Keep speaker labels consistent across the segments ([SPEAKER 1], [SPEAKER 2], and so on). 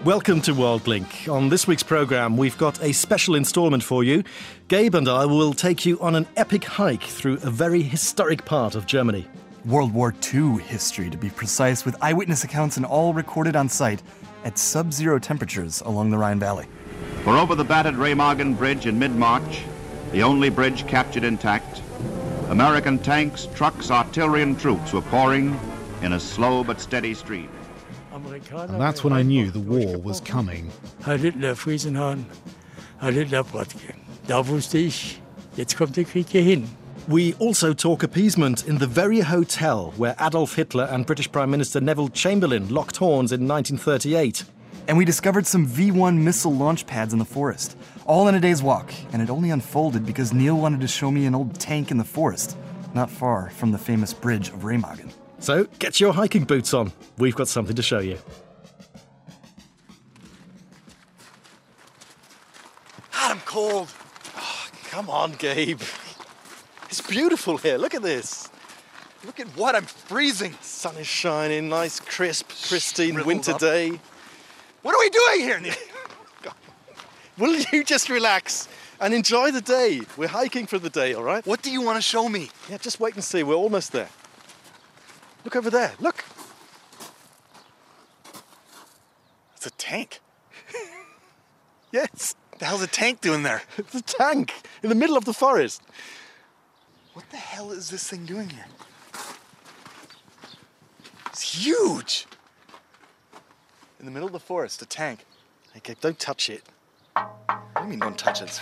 [SPEAKER 1] Welcome to WorldLink. On this week's programme, we've got a special instalment for you. Gabe and I will take you on an epic hike through a very historic part of Germany.
[SPEAKER 2] World War II history, to be precise, with eyewitness accounts and all recorded on site at sub-zero temperatures along the Rhine Valley.
[SPEAKER 3] For over the battered Remagen Bridge in mid-March, the only bridge captured intact, American tanks, trucks, artillery and troops were pouring in a slow but steady stream.
[SPEAKER 4] And that's when I knew the war was coming.
[SPEAKER 5] Heil Hitler, Friesenhahn, Heil Hitler, Brodke. Da wusste ich, jetzt kommt der Krieg hier hin.
[SPEAKER 1] We also talk appeasement in the very hotel where Adolf Hitler and British Prime Minister Neville Chamberlain locked horns in 1938.
[SPEAKER 2] And we discovered some V-1 missile launch pads in the forest, all in a day's walk, and it only unfolded because Neil wanted to show me an old tank in the forest, not far from the famous bridge of Remagen.
[SPEAKER 1] So get your hiking boots on. We've got something to show you.
[SPEAKER 6] God, I'm cold.
[SPEAKER 1] Oh, come on, Gabe. It's beautiful here. Look at this.
[SPEAKER 6] Look at what? I'm freezing.
[SPEAKER 1] Sun is shining, nice, crisp, pristine
[SPEAKER 6] Shriveled
[SPEAKER 1] winter
[SPEAKER 6] up.
[SPEAKER 1] day.
[SPEAKER 6] What are we doing here, Neil?
[SPEAKER 1] Will you just relax and enjoy the day? We're hiking for the day, all right?
[SPEAKER 6] What do you want to show me?
[SPEAKER 1] Yeah, just wait and see. We're almost there. Look over there. Look.
[SPEAKER 6] It's a tank.
[SPEAKER 1] Yes.
[SPEAKER 6] What the hell's a tank doing there?
[SPEAKER 1] It's a tank in the middle of the forest.
[SPEAKER 6] What the hell is this thing doing here? It's huge. In the middle of the forest, a tank.
[SPEAKER 1] Hey, Gabe, don't touch it.
[SPEAKER 6] What do you mean don't touch it?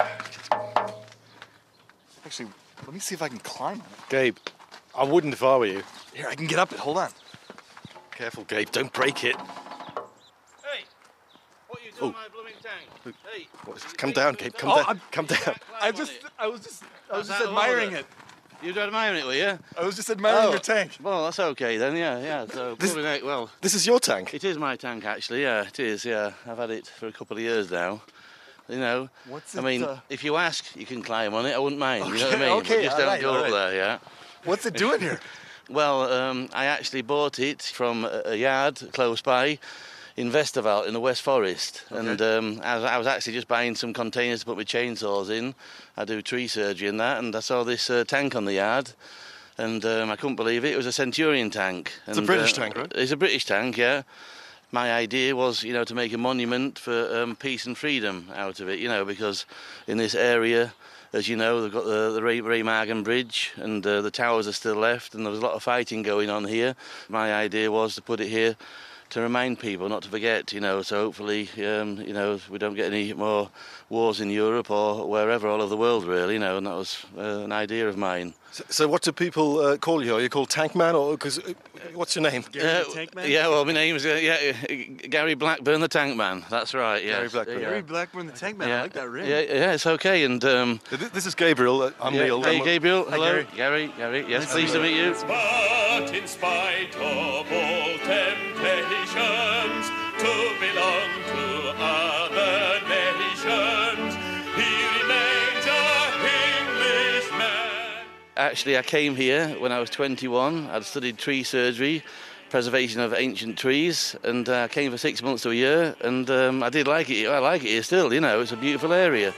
[SPEAKER 6] Actually, let me see if I can climb on it.
[SPEAKER 1] Gabe, I wouldn't if I were you.
[SPEAKER 6] Here, I can get up it. Hold on.
[SPEAKER 1] Careful, Gabe, don't break it.
[SPEAKER 7] Hey, what are you doing, my blooming tank? Hey,
[SPEAKER 1] Come down, Gabe, come down. Come down.
[SPEAKER 6] I was just admiring it.
[SPEAKER 7] You were admiring it, were you?
[SPEAKER 6] I was just admiring your tank.
[SPEAKER 7] Well, that's okay then, yeah. So, well,
[SPEAKER 1] This is your tank?
[SPEAKER 7] it is my tank actually, yeah, it is, yeah. I've had it for a couple of years now. You know,
[SPEAKER 6] What's
[SPEAKER 7] I mean,
[SPEAKER 6] it,
[SPEAKER 7] if you ask, you can climb on it, I wouldn't mind, you know what I
[SPEAKER 6] Okay,
[SPEAKER 7] mean?
[SPEAKER 6] okay,
[SPEAKER 7] But just
[SPEAKER 6] all
[SPEAKER 7] don't
[SPEAKER 6] right,
[SPEAKER 7] go
[SPEAKER 6] all
[SPEAKER 7] up
[SPEAKER 6] right.
[SPEAKER 7] there, yeah.
[SPEAKER 6] What's it doing here?
[SPEAKER 7] Well, I actually bought it from a yard close by in Westerwald in the West Forest. And I was actually just buying some containers to put my chainsaws in. I do tree surgery and that, and I saw this tank on the yard. And I couldn't believe it. It was a Centurion tank.
[SPEAKER 1] It's a British tank, right?
[SPEAKER 7] It's a British tank, yeah. My idea was, to make a monument for peace and freedom out of it, because in this area, as you know, they've got the Remagen Bridge and the towers are still left, and there was a lot of fighting going on here. My idea was to put it here to remind people not to forget, so hopefully, we don't get any more wars in Europe or wherever all over the world, really, and that was an idea of mine.
[SPEAKER 1] So what do people call you? Are you called Tankman, or what's your name?
[SPEAKER 7] Gary the Tankman? Yeah, well, my name's Gary Blackburn the Tankman. That's right. Yeah.
[SPEAKER 1] Gary Blackburn.
[SPEAKER 6] Gary Blackburn, the tank man.
[SPEAKER 7] Yeah.
[SPEAKER 6] I like that ring.
[SPEAKER 7] Yeah, it's okay. And
[SPEAKER 1] This is Gabriel. I'm Neil.
[SPEAKER 7] Hey, Gabriel. Hello,
[SPEAKER 6] Gary.
[SPEAKER 7] Gary. Yes, pleased to meet you.
[SPEAKER 8] But in spite of all temptations to belong to other nations, he remains an Englishman.
[SPEAKER 7] Actually, I came here when I was 21. I'd studied tree surgery, preservation of ancient trees, and I came for 6 months to a year, and I did like it. I like it here still, it's a beautiful area.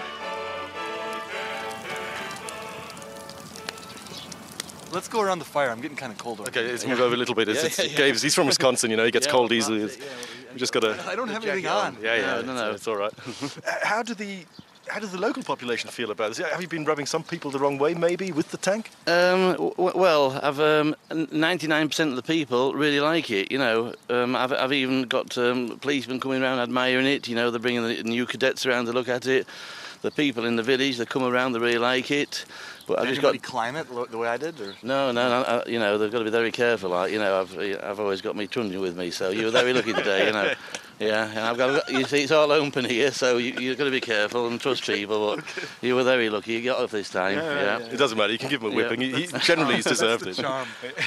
[SPEAKER 6] Let's go around the fire. I'm getting kind of cold over
[SPEAKER 1] Okay,
[SPEAKER 6] here.
[SPEAKER 1] let's move over a little bit. Gabe's, he's from Wisconsin, he gets cold easily. We just got to...
[SPEAKER 6] I don't have anything on.
[SPEAKER 1] Yeah,
[SPEAKER 7] No.
[SPEAKER 1] it's all right. How do the local population feel about this? Have you been rubbing some people the wrong way, maybe, with the tank?
[SPEAKER 7] Well, I've 99% of the people really like it. I've even got policemen coming around admiring it. They're bringing the new cadets around to look at it. The people in the village, they come around, they really like it. But
[SPEAKER 6] Did anybody climb it the way I did? Or?
[SPEAKER 7] No. They've got to be very careful. I've always got my truncheon with me, so you were very lucky today. Yeah, and I've got. You see, it's all open here, so you've got to be careful and trust people. But you were very lucky. You got off this time. Yeah.
[SPEAKER 1] It doesn't matter. You can give him a whipping. He generally he's deserved it.
[SPEAKER 6] Charm.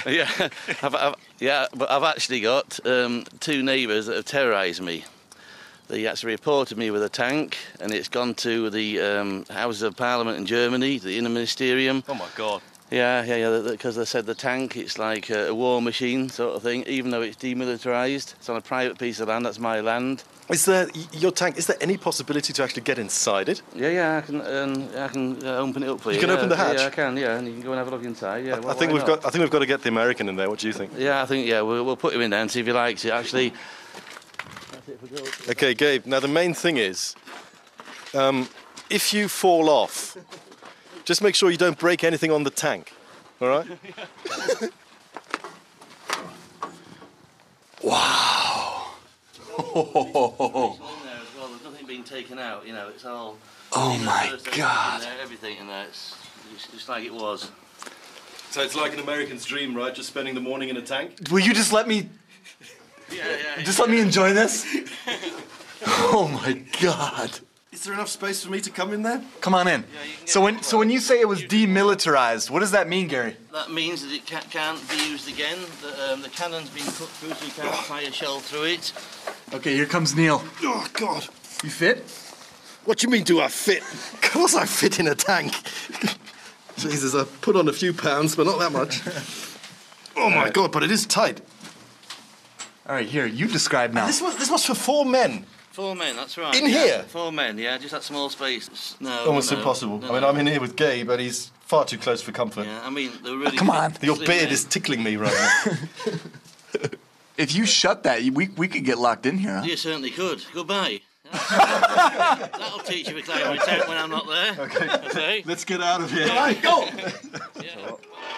[SPEAKER 7] But I've actually got two neighbours that have terrorised me. They actually reported me with a tank, and it's gone to the Houses of Parliament in Germany, the Inner Ministerium.
[SPEAKER 1] Oh my God!
[SPEAKER 7] Yeah, because they said the tank, it's like a war machine sort of thing, even though it's demilitarised. It's on a private piece of land, that's my land.
[SPEAKER 1] Is there any possibility to actually get inside it?
[SPEAKER 7] Yeah, I can open it up for you.
[SPEAKER 1] You can open the hatch?
[SPEAKER 7] Yeah, I can, yeah, and you can go and have a look inside, yeah.
[SPEAKER 1] I think we've got to get the American in there, what do you think?
[SPEAKER 7] Yeah, we'll put him in there and see if he likes it, actually.
[SPEAKER 1] Okay, Gabe, now the main thing is, if you fall off, just make sure you don't break anything on the tank, all right? Wow!
[SPEAKER 7] There's nothing being taken out, it's all...
[SPEAKER 1] Oh my God!
[SPEAKER 7] Everything in there, it's just like it was.
[SPEAKER 1] So it's like an American's dream, right? Just spending the morning in a tank?
[SPEAKER 2] Will you just let me... Just let me enjoy this?
[SPEAKER 1] Oh my God! Is there enough space for me to come in there?
[SPEAKER 2] Come on in. So when you say it was demilitarized, what does that mean, Gary?
[SPEAKER 7] That means that it can't be used again. The cannon's been cut through, so you can't fire shell through it.
[SPEAKER 2] Okay, here comes Neil.
[SPEAKER 1] Oh God!
[SPEAKER 2] You fit?
[SPEAKER 1] What do you mean, do I fit? Of course I fit in a tank. Jesus, I put on a few pounds, but not that much. Oh my God! But it is tight.
[SPEAKER 2] All right, here, you describe now.
[SPEAKER 1] This was for 4 men.
[SPEAKER 7] 4 men, that's right.
[SPEAKER 1] In here?
[SPEAKER 7] 4 men, yeah, just that small space. No,
[SPEAKER 1] almost impossible.
[SPEAKER 7] No,
[SPEAKER 1] I mean, I'm in here with Gabe, but he's far too close for comfort.
[SPEAKER 7] Yeah, I mean, they're really...
[SPEAKER 2] Come on.
[SPEAKER 1] Your beard is tickling me right now.
[SPEAKER 2] If you shut that, we could get locked in here, huh?
[SPEAKER 7] You certainly could. Goodbye. That'll teach you to climb my tent when I'm not there. Okay.
[SPEAKER 1] Let's get out of here.
[SPEAKER 7] All right, go! Yeah.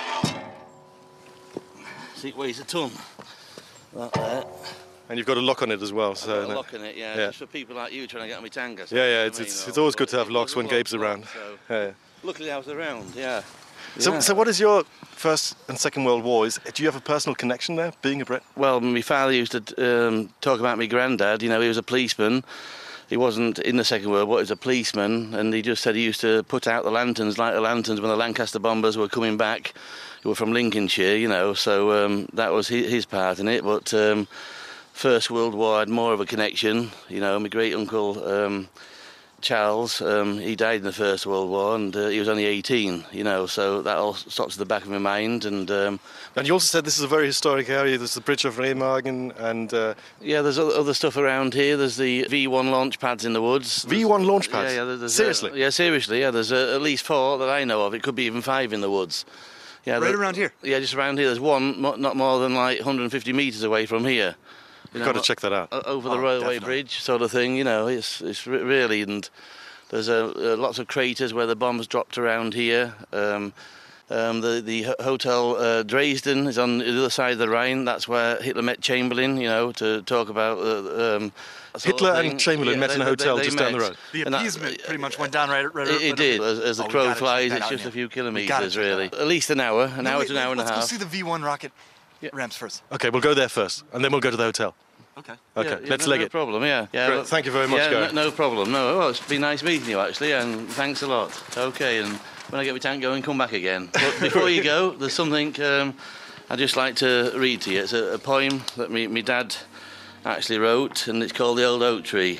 [SPEAKER 7] See, it weighs a ton. That there.
[SPEAKER 1] And you've got a lock on it as well. So
[SPEAKER 7] I've got a lock on it, yeah. Just for people like you trying to get on my tank.
[SPEAKER 1] It's always good to have locks when Gabe's around.
[SPEAKER 7] So. Luckily I was around, yeah.
[SPEAKER 1] So what is your First and Second World War? Do you have a personal connection there, being a Brit?
[SPEAKER 7] Well, my father used to talk about my granddad. He was a policeman. He wasn't in the Second World War, he was a policeman, and he just said he used to put out the lanterns, light the lanterns when the Lancaster bombers were coming back. They were from Lincolnshire, so that was his part in it. But First World War, I had more of a connection. My great-uncle Charles, he died in the First World War, and he was only 18, so that all stops at the back of my mind. And
[SPEAKER 1] you also said this is a very historic area. There's the Bridge of Remagen, and...
[SPEAKER 7] Yeah, there's other stuff around here. There's the V1 launch pads in the woods.
[SPEAKER 1] V1 launch pads?
[SPEAKER 7] Yeah,
[SPEAKER 1] seriously?
[SPEAKER 7] Seriously, there's at least 4 that I know of. It could be even 5 in the woods. Yeah,
[SPEAKER 2] right around here?
[SPEAKER 7] Yeah, just around here. There's one not more than like 150 metres away from here.
[SPEAKER 1] You've got to check that out.
[SPEAKER 7] Over the railway bridge sort of thing, it's really... And there's lots of craters where the bombs dropped around here. The Hotel Dresden is on the other side of the Rhine. That's where Hitler met Chamberlain, to talk about...
[SPEAKER 1] Hitler and Chamberlain met in a hotel just down the road.
[SPEAKER 2] The appeasement pretty much went down right
[SPEAKER 7] It did. As the crow flies, it's just a few kilometres, really. At least an hour to an hour and a half.
[SPEAKER 2] Let's go see the V1 rocket ramps first.
[SPEAKER 1] OK, we'll go there first, and then we'll go to the hotel.
[SPEAKER 2] OK,
[SPEAKER 1] let's leg it.
[SPEAKER 7] No problem, yeah.
[SPEAKER 1] Great. Thank you very much, Gary.
[SPEAKER 7] No problem. No, well, it's been nice meeting you, actually, and thanks a lot. OK, and when I get my tank going, come back again. But before you go, there's something I'd just like to read to you. It's a poem that my dad actually wrote, and it's called The Old Oak Tree.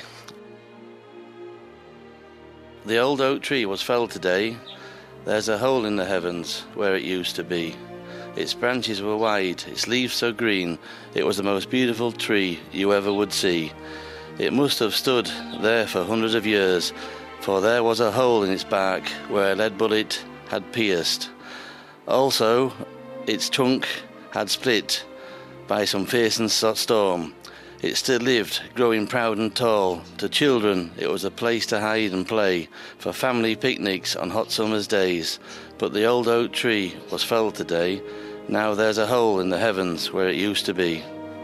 [SPEAKER 7] The old oak tree was felled today. There's a hole in the heavens where it used to be. Its branches were wide, its leaves so green, it was the most beautiful tree you ever would see. It must have stood there for hundreds of years, for there was a hole in its bark where a lead bullet had pierced. Also, its trunk had split by some fearsome storm. It still lived, growing proud and tall. To children, it was a place to hide and play, for family picnics on hot summer's days. But the old oak tree was felled today. Now there's a hole in the heavens where it used to be.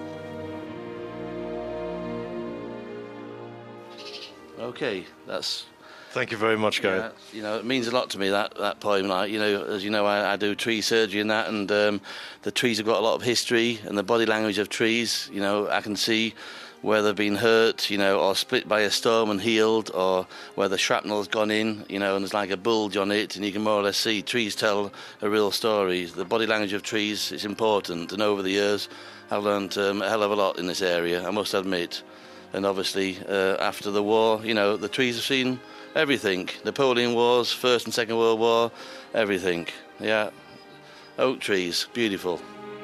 [SPEAKER 7] Okay, that's...
[SPEAKER 1] Thank you very much, Gary.
[SPEAKER 7] Yeah, it means a lot to me, that poem. As you know, I do tree surgery and that, and the trees have got a lot of history, and the body language of trees, I can see where they've been hurt, or split by a storm and healed, or where the shrapnel's gone in, and there's like a bulge on it, and you can more or less see trees tell a real story. The body language of trees is important, and over the years, I've learned a hell of a lot in this area, I must admit. And obviously, after the war, the trees have seen everything. Napoleon Wars, First and Second World War, everything. Yeah, oak trees, beautiful.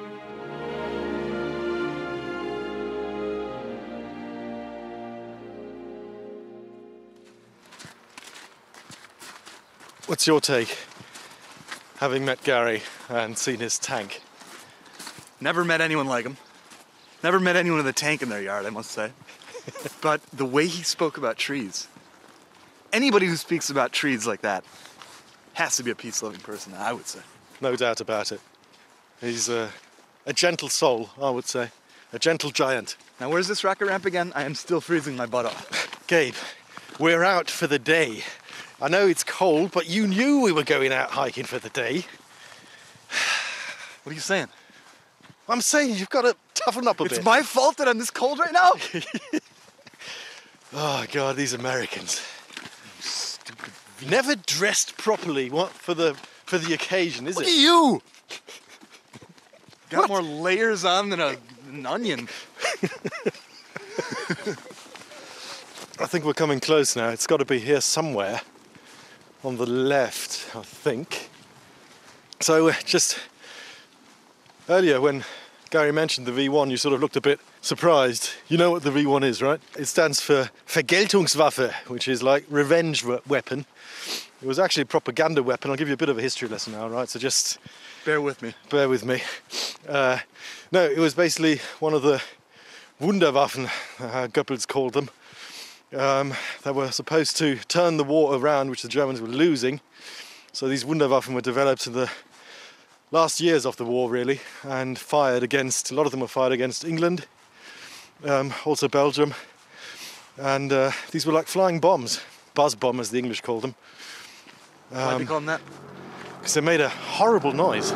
[SPEAKER 1] What's your take, having met Gary and seen his tank?
[SPEAKER 2] Never met anyone like him. Never met anyone with a tank in their yard, I must say. But the way he spoke about trees, anybody who speaks about trees like that has to be a peace-loving person, I would say.
[SPEAKER 1] No doubt about it. He's a gentle soul, I would say. A gentle giant.
[SPEAKER 2] Now, where's this rocket ramp again? I am still freezing my butt off.
[SPEAKER 1] Gabe, we're out for the day. I know it's cold, but you knew we were going out hiking for the day.
[SPEAKER 2] What are you saying?
[SPEAKER 1] I'm saying you've got to toughen up a bit.
[SPEAKER 2] It's my fault that I'm this cold right now?
[SPEAKER 1] Oh, God, these Americans. Stupid. Never dressed properly for the occasion, is it?
[SPEAKER 2] Look at you! Got more layers on than an onion.
[SPEAKER 1] I think we're coming close now. It's got to be here somewhere. On the left, I think. So just earlier when Gary mentioned the V1, you sort of looked a bit surprised. You know what the V1 is, right? It stands for Vergeltungswaffe, which is like revenge weapon. It was actually a propaganda weapon. I'll give you a bit of a history lesson now, right? So just...
[SPEAKER 2] Bear with me.
[SPEAKER 1] Bear with me. No, it was basically one of the Wunderwaffen, Goebbels called them. That were supposed to turn the war around, which the Germans were losing. So these Wunderwaffen were developed in the last years of the war, really, and fired against, a lot of them were fired against England, also Belgium, and these were like flying bombs, buzz bomb as the English called them.
[SPEAKER 2] Why do you call them that?
[SPEAKER 1] Because they made a horrible noise.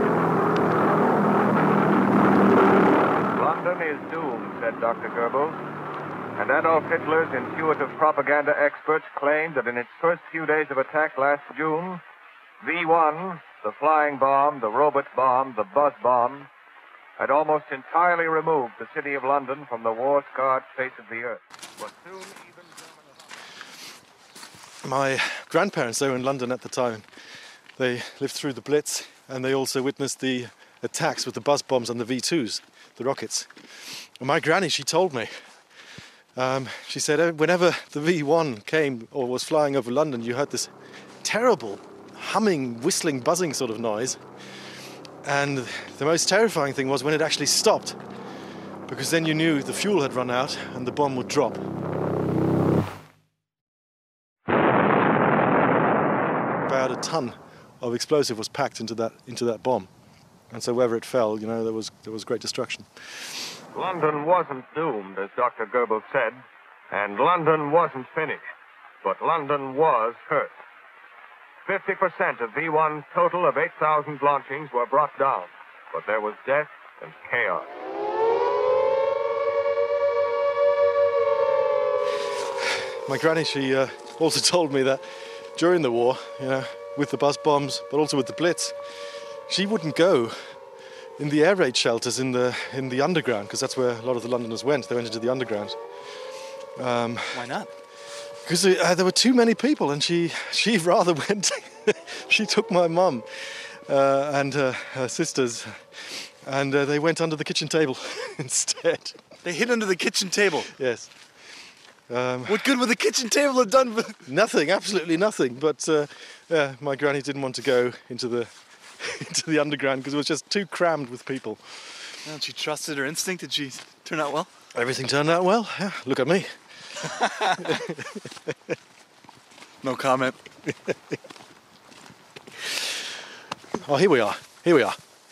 [SPEAKER 9] London is doomed, said Dr. Goebbels. And Adolf Hitler's intuitive propaganda experts claimed that in its first few days of attack last June, V1, the flying bomb, the robot bomb, the buzz bomb, had almost entirely removed the city of London from the war-scarred face of the earth. But soon even German...
[SPEAKER 1] My grandparents, they were in London at the time. They lived through the Blitz, and they also witnessed the attacks with the buzz bombs and the V2s, the rockets. And my granny, she told me, she said whenever the V1 came or was flying over London, you heard this terrible humming, whistling, buzzing sort of noise. And the most terrifying thing was when it actually stopped, because then you knew the fuel had run out and the bomb would drop. About a ton of explosive was packed into that bomb. And so wherever it fell, you know, there was great destruction.
[SPEAKER 9] London wasn't doomed, as Dr. Goebbels said, and London wasn't finished. But London was hurt. 50% of V1's total of 8,000 launchings were brought down, but there was death and chaos.
[SPEAKER 1] My granny, she also told me that during the war, you know, with the buzz bombs, but also with the Blitz, she wouldn't go in the air raid shelters in the underground, because that's where a lot of the Londoners went. They went into the underground.
[SPEAKER 2] Why not?
[SPEAKER 1] Because there were too many people, and she rather went. She took my mum and her sisters, and they went under the kitchen table instead.
[SPEAKER 2] They hid under the kitchen table?
[SPEAKER 1] Yes.
[SPEAKER 2] What good would the kitchen table have done?
[SPEAKER 1] Nothing, absolutely nothing. But my granny didn't want to go into the underground because it was just too crammed with people.
[SPEAKER 2] Well, she trusted her instinct. Did she turn out well?
[SPEAKER 1] Everything turned out well. Yeah, look at me.
[SPEAKER 2] No comment.
[SPEAKER 1] Oh, here we are. Here we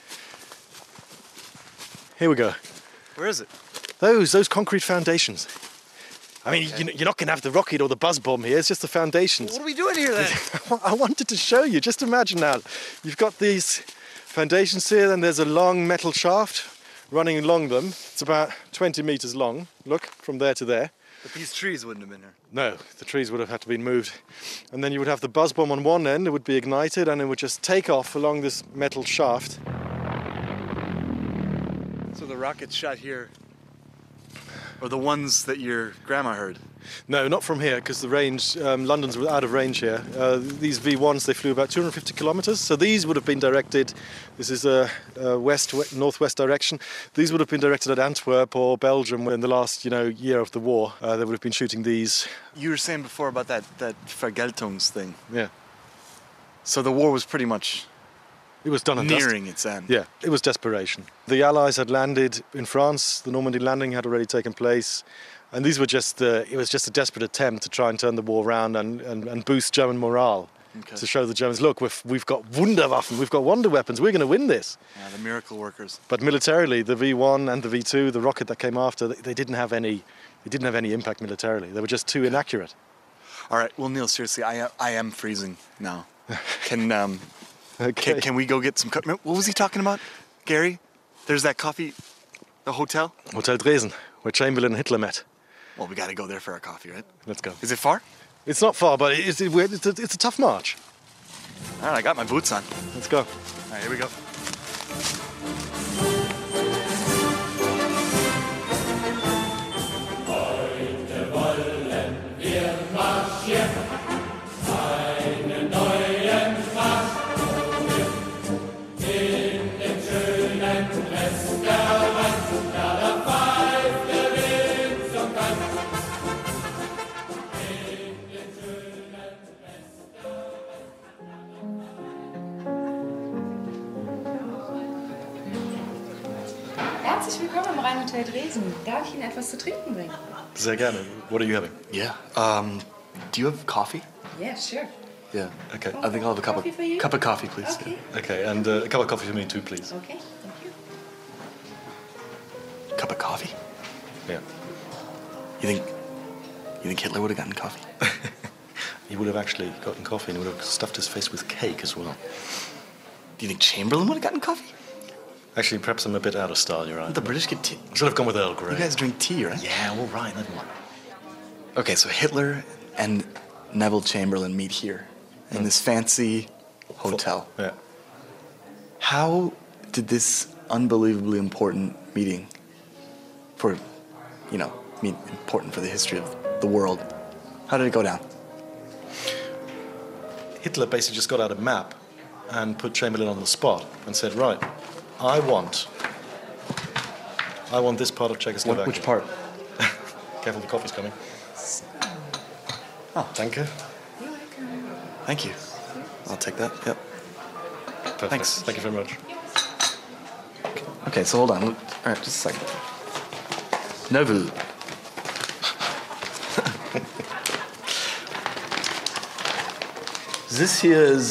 [SPEAKER 1] go.
[SPEAKER 2] Where is it?
[SPEAKER 1] Those concrete foundations. I mean, you're not going to have the rocket or the buzz bomb here. It's just the foundations.
[SPEAKER 2] What are we doing here then?
[SPEAKER 1] I wanted to show you. Just imagine now. You've got these foundations here, and there's a long metal shaft running along them. It's about 20 meters long. Look, from there to there.
[SPEAKER 2] But these trees wouldn't have been here.
[SPEAKER 1] No, the trees would have had to be moved. And then you would have the buzz bomb on one end. It would be ignited, and it would just take off along this metal shaft.
[SPEAKER 2] So the rocket shot here Or the ones that your grandma heard?
[SPEAKER 1] No, not from here, because the range, London's out of range here. These V1s, they flew about 250 kilometers. So these would have been directed, this is a northwest direction. These would have been directed at Antwerp or Belgium in the last, year of the war. They would have been shooting these.
[SPEAKER 2] You were saying before about that Vergeltungs thing.
[SPEAKER 1] Yeah.
[SPEAKER 2] So the war was pretty much
[SPEAKER 1] it was done and
[SPEAKER 2] nearing its end.
[SPEAKER 1] Yeah, it was desperation. The Allies had landed in France. The Normandy landing had already taken place. And these were it was just a desperate attempt to try and turn the war around and boost German morale. Okay. To show the Germans, look, we've got Wunderwaffen, we've got wonder weapons, we're going to win this.
[SPEAKER 2] Yeah, the miracle workers.
[SPEAKER 1] But militarily, the V1 and the V2, the rocket that came after, they didn't have any impact militarily. They were just too inaccurate.
[SPEAKER 2] All right, well, Neil, seriously, I am freezing now. Can we go get some coffee? What was he talking about, Gary? There's that coffee, the hotel?
[SPEAKER 1] Hotel Dresden, where Chamberlain and Hitler met.
[SPEAKER 2] Well, we got to go there for our coffee, right?
[SPEAKER 1] Let's go.
[SPEAKER 2] Is it far?
[SPEAKER 1] It's not far, but it's a tough march.
[SPEAKER 2] All right, I got my boots on.
[SPEAKER 1] Let's go.
[SPEAKER 2] All right, here we go.
[SPEAKER 8] Heute wollen wir marschieren. Einen neuen Marsch in dem schönen Restaurant, da pfeift der Wind so kalt. In dem schönen
[SPEAKER 10] Herzlich willkommen im Rheinhotel Dresden. Darf ich Ihnen etwas zu trinken bringen?
[SPEAKER 1] Sehr gerne. What are you having?
[SPEAKER 2] Yeah. Do you have coffee?
[SPEAKER 10] Yeah, sure.
[SPEAKER 2] Yeah.
[SPEAKER 1] Okay.
[SPEAKER 2] I think I'll have a cup of coffee, please.
[SPEAKER 10] Okay.
[SPEAKER 1] Okay, and a cup of coffee for me too, please.
[SPEAKER 10] Okay, thank you.
[SPEAKER 2] Cup of coffee?
[SPEAKER 1] Yeah.
[SPEAKER 2] You think Hitler would have gotten coffee?
[SPEAKER 1] He would have actually gotten coffee and he would have stuffed his face with cake as well.
[SPEAKER 2] Do you think Chamberlain would have gotten coffee?
[SPEAKER 1] Actually, perhaps I'm a bit out of style, you're right.
[SPEAKER 2] The British get tea.
[SPEAKER 1] Should have gone with Earl Grey.
[SPEAKER 2] You guys drink tea, right?
[SPEAKER 1] Yeah, all right, never mind.
[SPEAKER 2] Okay, so Hitler and Neville Chamberlain meet here in this fancy hotel.
[SPEAKER 1] Yeah.
[SPEAKER 2] How did this unbelievably important meeting important for the history of the world, how did it go down?
[SPEAKER 1] Hitler basically just got out a map and put Chamberlain on the spot and said, right, I want this part of Czechoslovakia.
[SPEAKER 2] Which part?
[SPEAKER 1] Careful, the coffee's coming. Oh, danke.
[SPEAKER 2] Thank you. I'll take that. Yep.
[SPEAKER 1] Perfect.
[SPEAKER 2] Thanks.
[SPEAKER 1] Thank you very much.
[SPEAKER 2] Okay, so hold on. All right, just a second. Neville. This here is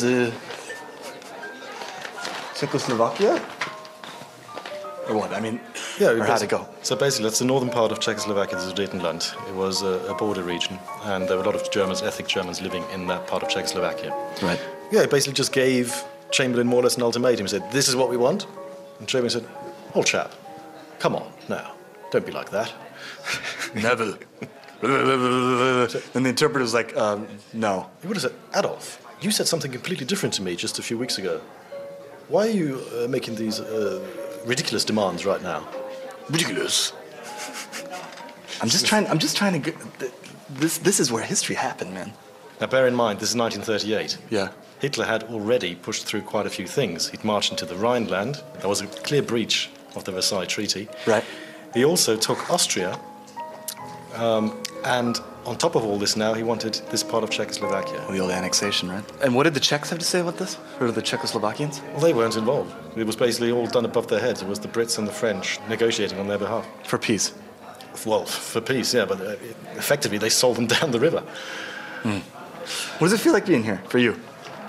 [SPEAKER 2] Czechoslovakia? Or what? I mean, or how'd it go?
[SPEAKER 1] So basically, that's the northern part of Czechoslovakia, the Sudetenland. It was a border region, and there were a lot of Germans, ethnic Germans, living in that part of Czechoslovakia.
[SPEAKER 2] Right.
[SPEAKER 1] Yeah, he basically just gave Chamberlain more or less an ultimatum. He said, this is what we want. And Chamberlain said, old chap, come on, now, don't be like that.
[SPEAKER 2] Neville. And the interpreter was like, no.
[SPEAKER 1] He would have said, Adolf, you said something completely different to me just a few weeks ago. Why are you making these ridiculous demands right now?
[SPEAKER 2] Ridiculous. I'm just trying to get... This is where history happened, man.
[SPEAKER 1] Now, bear in mind, this is 1938.
[SPEAKER 2] Yeah.
[SPEAKER 1] Hitler had already pushed through quite a few things. He'd marched into the Rhineland. That was a clear breach of the Versailles Treaty.
[SPEAKER 2] Right.
[SPEAKER 1] He also took Austria. And on top of all this now, he wanted this part of Czechoslovakia.
[SPEAKER 2] Well, the old annexation, right? And what did the Czechs have to say about this? Or the Czechoslovakians?
[SPEAKER 1] Well, they weren't involved. It was basically all done above their heads. It was the Brits and the French negotiating on their behalf.
[SPEAKER 2] For peace?
[SPEAKER 1] Well, for peace, yeah, but effectively they sold them down the river.
[SPEAKER 2] Mm. What does it feel like being here, for you?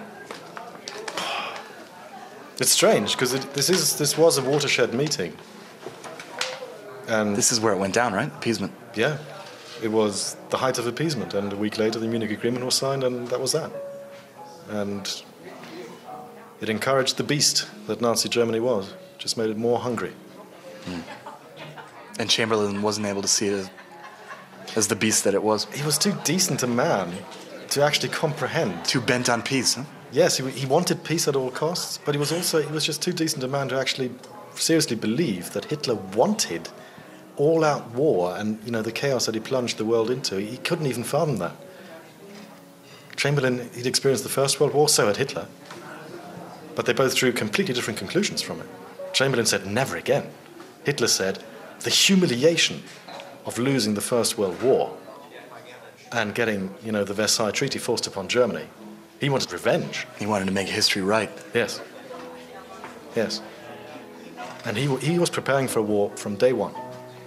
[SPEAKER 1] It's strange, because this was a watershed meeting. And
[SPEAKER 2] this is where it went down, right? Appeasement.
[SPEAKER 1] Yeah. It was the height of appeasement, and a week later the Munich Agreement was signed, and that was that. And it encouraged the beast that Nazi Germany was, just made it more hungry.
[SPEAKER 2] Mm. And Chamberlain wasn't able to see it as the beast that it was.
[SPEAKER 1] He was too decent a man to actually comprehend.
[SPEAKER 2] Too bent on peace, huh?
[SPEAKER 1] Yes, he wanted peace at all costs, but he was just too decent a man to actually seriously believe that Hitler wanted all-out war and, the chaos that he plunged the world into, he couldn't even fathom that. Chamberlain, he'd experienced the First World War, so had Hitler. But they both drew completely different conclusions from it. Chamberlain said, never again. Hitler said, the humiliation of losing the First World War and getting, the Versailles Treaty forced upon Germany. He wanted revenge.
[SPEAKER 2] He wanted to make history right.
[SPEAKER 1] Yes. Yes. And he was preparing for a war from day one.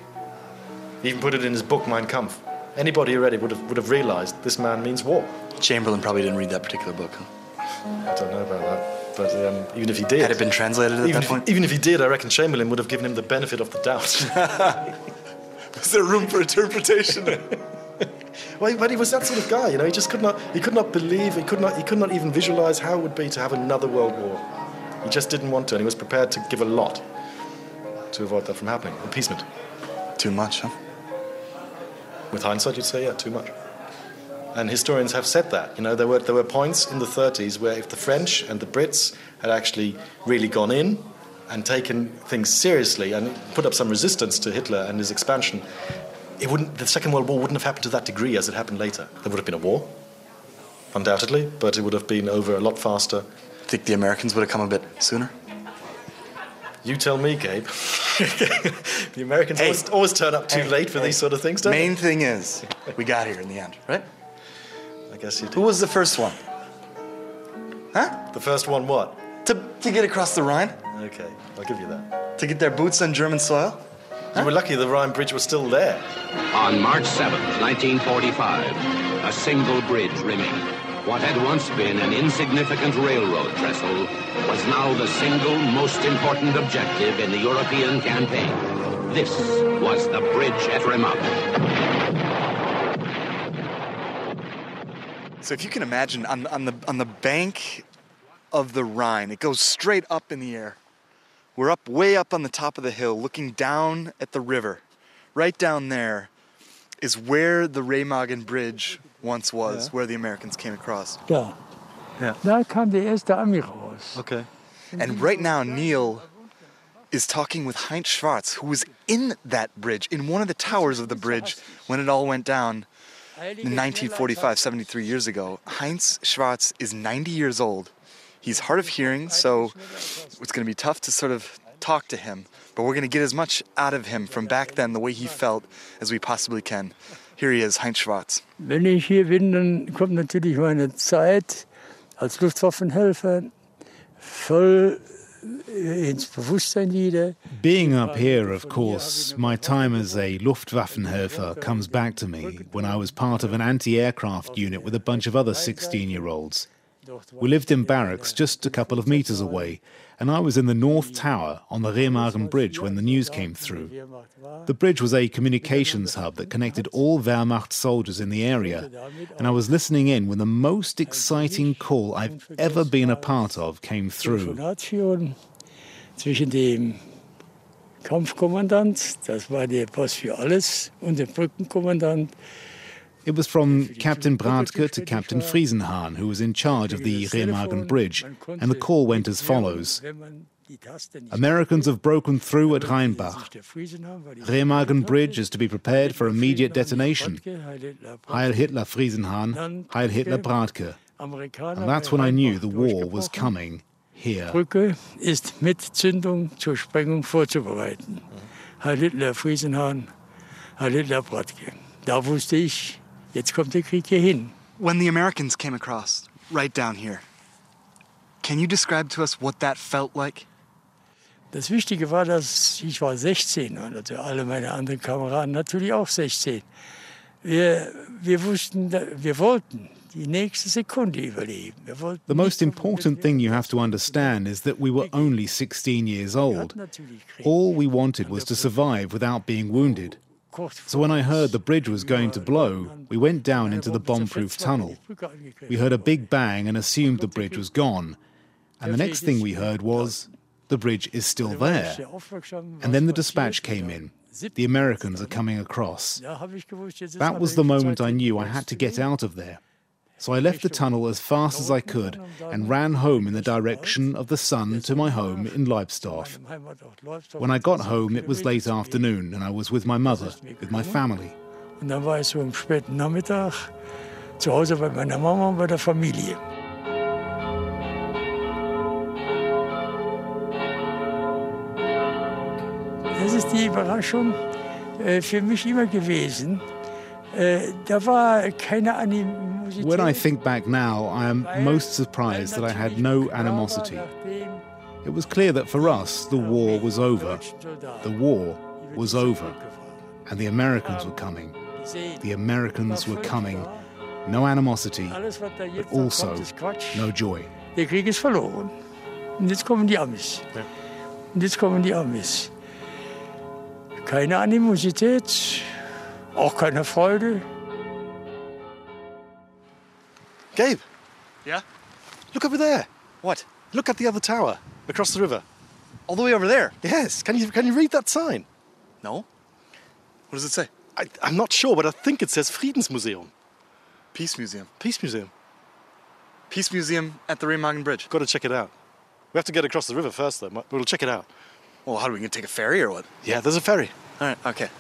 [SPEAKER 1] He even put it in his book, Mein Kampf. Anybody who read it would have realized this man means war.
[SPEAKER 2] Chamberlain probably didn't read that particular book.
[SPEAKER 1] I don't know about that. But even if he did...
[SPEAKER 2] Had it been translated at that point?
[SPEAKER 1] Even if he did, I reckon Chamberlain would have given him the benefit of the doubt.
[SPEAKER 2] Was there room for interpretation?
[SPEAKER 1] Well, but he was that sort of guy, He just could not believe, he could not even visualize how it would be to have another world war. He just didn't want to, and he was prepared to give a lot to avoid that from happening. Appeasement.
[SPEAKER 2] Too much, huh?
[SPEAKER 1] With hindsight, you'd say, yeah, too much. And historians have said that. There were points in the 30s where if the French and the Brits had actually really gone in and taken things seriously and put up some resistance to Hitler and his expansion, the Second World War wouldn't have happened to that degree as it happened later. There would have been a war, undoubtedly, but it would have been over a lot faster.
[SPEAKER 2] Think the Americans would have come a bit sooner?
[SPEAKER 1] You tell me, Gabe. The Americans always turn up too late for these sort of things, don't they?
[SPEAKER 2] Main thing is, we got here in the end, right?
[SPEAKER 1] I guess you did.
[SPEAKER 2] Who was the first one? Huh?
[SPEAKER 1] The first one what?
[SPEAKER 2] To get across the Rhine?
[SPEAKER 1] Okay, I'll give you that.
[SPEAKER 2] To get their boots on German soil?
[SPEAKER 1] You were lucky the Rhine Bridge was still there.
[SPEAKER 11] On March 7th, 1945, a single bridge remained. What had once been an insignificant railroad trestle was now the single most important objective in the European campaign. This was the bridge at Remagen.
[SPEAKER 2] So if you can imagine, on the bank of the Rhine, it goes straight up in the air. We're way up on the top of the hill, looking down at the river. Right down there is where the Remagen Bridge once was, where the Americans came across.
[SPEAKER 5] Da.
[SPEAKER 1] Yeah.
[SPEAKER 5] Da kam die erste Armee raus.
[SPEAKER 1] Okay.
[SPEAKER 2] And right now, Neil is talking with Heinz Schwarz, who was in that bridge, in one of the towers of the bridge when it all went down in 1945, 73 years ago. Heinz Schwarz is 90 years old. He's hard of hearing, so it's going to be tough to sort of talk to him. But we're going to get as much out of him from back then, the way he felt, as we possibly can. Here he is, Heinz Schwarz.
[SPEAKER 5] Wenn ich hier bin, dann kommt natürlich meine Zeit als Luftwaffenhelfer voll ins Bewusstsein wieder.
[SPEAKER 4] Being up here, of course, my time as a Luftwaffenhelfer comes back to me when I was part of an anti-aircraft unit with a bunch of other 16-year-olds. We lived in barracks just a couple of meters away, and I was in the North Tower on the Remagen Bridge when the news came through. The bridge was a communications hub that connected all Wehrmacht soldiers in the area, and I was listening in when the most exciting call I've ever been a part of came through.
[SPEAKER 5] Zwischen dem Kampfkommandant, das war der Boss für alles, und dem Brückenkommandant.
[SPEAKER 4] It was from Captain Bradtke to Captain Friesenhahn, who was in charge of the Remagen Bridge, and the call went as follows. Americans have broken through at Rheinbach. Remagen Bridge is to be prepared for immediate detonation. Heil Hitler, Friesenhahn. Heil Hitler, Bradtke. And that's when I knew the war was coming here.
[SPEAKER 5] Brücke ist mit Zündung zur Sprengung vorzubereiten. Heil Hitler, Friesenhahn. Heil Hitler, Bradtke. Da wusste ich, jetzt kommt der Krieg hier hin.
[SPEAKER 2] When the Americans came across, right down here, can you describe to us what that felt like?
[SPEAKER 5] Das Wichtige war, dass ich war 16 und also alle meine anderen Kameraden natürlich auch 16. Wir wussten, wir wollten die nächste Sekunde überleben.
[SPEAKER 4] The most important thing you have to understand is that we were only 16 years old. All we wanted was to survive without being wounded. So when I heard the bridge was going to blow, we went down into the bomb-proof tunnel. We heard a big bang and assumed the bridge was gone. And the next thing we heard was, the bridge is still there. And then the dispatch came in. The Americans are coming across. That was the moment I knew I had to get out of there. So I left the tunnel as fast as I could and ran home in the direction of the sun to my home in Leibsdorf. When I got home, it was late afternoon and I was with my mother, with my family.
[SPEAKER 5] Und dann war ich so am späten Nachmittag zu Hause bei meiner Mama und bei der Familie. Das ist die Überraschung für mich immer gewesen. Da war keine Animosität.
[SPEAKER 4] When I think back now, I am most surprised that I had no animosity. It was clear that for us, the war was over. The war was over. And the Americans were coming. The Americans were coming. No animosity, but also no joy.
[SPEAKER 5] Der Krieg ist verloren. Und jetzt kommen die Amis. Und jetzt kommen die Amis. Keine Animosität, auch keine Freude.
[SPEAKER 1] Gabe.
[SPEAKER 2] Yeah?
[SPEAKER 1] Look over there.
[SPEAKER 2] What?
[SPEAKER 1] Look at the other tower across the river.
[SPEAKER 2] All the way over there?
[SPEAKER 1] Yes. Can you read that sign?
[SPEAKER 2] No. What does it say?
[SPEAKER 1] I'm not sure, but I think it says Friedensmuseum.
[SPEAKER 2] Peace Museum.
[SPEAKER 1] Peace Museum.
[SPEAKER 2] Peace Museum at the Remagen Bridge.
[SPEAKER 1] Got to check it out. We have to get across the river first, though. We'll check it out.
[SPEAKER 2] Well, how are we going to take a ferry or what?
[SPEAKER 1] Yeah, there's a ferry.
[SPEAKER 2] All right, okay.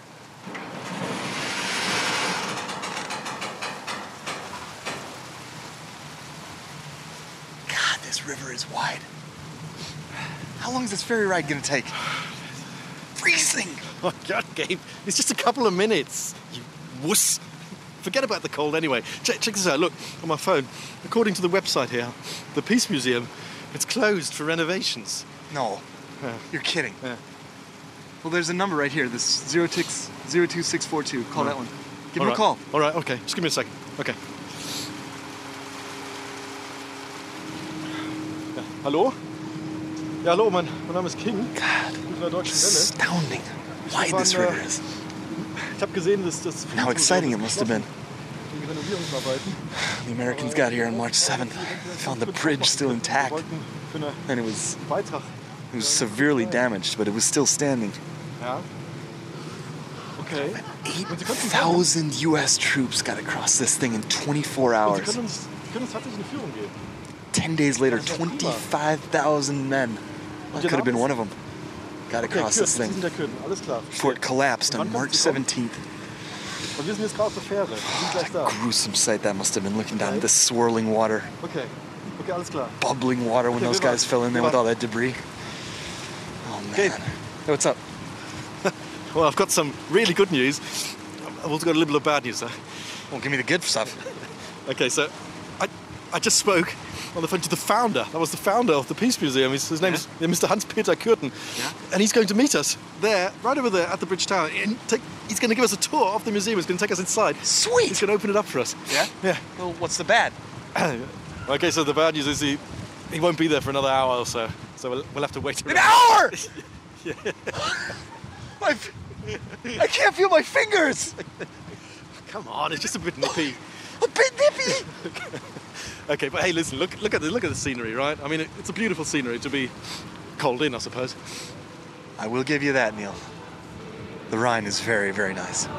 [SPEAKER 2] God, this river is wide. How long is this ferry ride going to take? Freezing!
[SPEAKER 1] Oh, God, Gabe, it's just a couple of minutes. You wuss. Forget about the cold anyway. Check this out. Look, on my phone. According to the website here, the Peace Museum, it's closed for renovations.
[SPEAKER 2] No.
[SPEAKER 1] Yeah.
[SPEAKER 2] You're kidding.
[SPEAKER 1] Yeah.
[SPEAKER 2] Well, there's a number right here, this 02642. Call that one. Give him a call.
[SPEAKER 1] All right, okay. Just give me a second. Okay. Ja, hallo? Ja, hallo, mein Name ist King.
[SPEAKER 2] God, astounding. Wide this river is.
[SPEAKER 1] Ich habe gesehen, dass das
[SPEAKER 2] How exciting it must have been.
[SPEAKER 1] die Renovierungsarbeiten.
[SPEAKER 2] The Americans got here on March 7th, found the bridge still intact,
[SPEAKER 1] Wollten für eine
[SPEAKER 2] and it was
[SPEAKER 1] Beitrag.
[SPEAKER 2] severely damaged, but it was still standing.
[SPEAKER 1] Ja. Okay.
[SPEAKER 2] 8,000 U.S. troops got across this thing in 24
[SPEAKER 1] Sie
[SPEAKER 2] hours.
[SPEAKER 1] können uns tatsächlich eine Führung geben.
[SPEAKER 2] 10 days later, 25,000 men. I could have been one of them. Got across this
[SPEAKER 1] Sie sind
[SPEAKER 2] thing
[SPEAKER 1] der König, alles klar.
[SPEAKER 2] before it collapsed on March 17th.
[SPEAKER 1] Und wir sind jetzt gerade auf der Fähre. Wir sind gleich da.
[SPEAKER 2] Gruesome sight that must have been, looking down at the swirling water,
[SPEAKER 1] Okay. Okay, alles klar.
[SPEAKER 2] bubbling water when
[SPEAKER 1] Okay,
[SPEAKER 2] those
[SPEAKER 1] wir
[SPEAKER 2] guys
[SPEAKER 1] warten.
[SPEAKER 2] fell in there
[SPEAKER 1] Wir
[SPEAKER 2] with all
[SPEAKER 1] warten.
[SPEAKER 2] that debris. Oh man.
[SPEAKER 1] Gabe.
[SPEAKER 2] Hey, what's up?
[SPEAKER 1] Well, I've got some really good news. I've also got a little bit of bad news, though.
[SPEAKER 2] Well, give me the good stuff.
[SPEAKER 1] Okay, so I just spoke on the phone to the founder. That was the founder of the Peace Museum. His name is Mr. Hans-Peter Kürten.
[SPEAKER 2] Yeah?
[SPEAKER 1] And he's going to meet us there, right over there at the Bridge Tower. He's going to give us a tour of the museum. He's going to take us inside.
[SPEAKER 2] Sweet!
[SPEAKER 1] He's going to open it up for us.
[SPEAKER 2] Yeah?
[SPEAKER 1] Yeah.
[SPEAKER 2] Well, what's the bad?
[SPEAKER 1] Okay, so the bad news is he won't be there for another hour or so. So we'll have to wait
[SPEAKER 2] An
[SPEAKER 1] around.
[SPEAKER 2] hour!
[SPEAKER 1] Yeah.
[SPEAKER 2] I can't feel my fingers!
[SPEAKER 1] Come on, it's just a bit nippy.
[SPEAKER 2] A bit nippy!
[SPEAKER 1] Okay, but hey, listen, look at the scenery, right? I mean, it's a beautiful scenery to be cold in, I suppose.
[SPEAKER 2] I will give you that, Neil. The Rhine is very, very nice.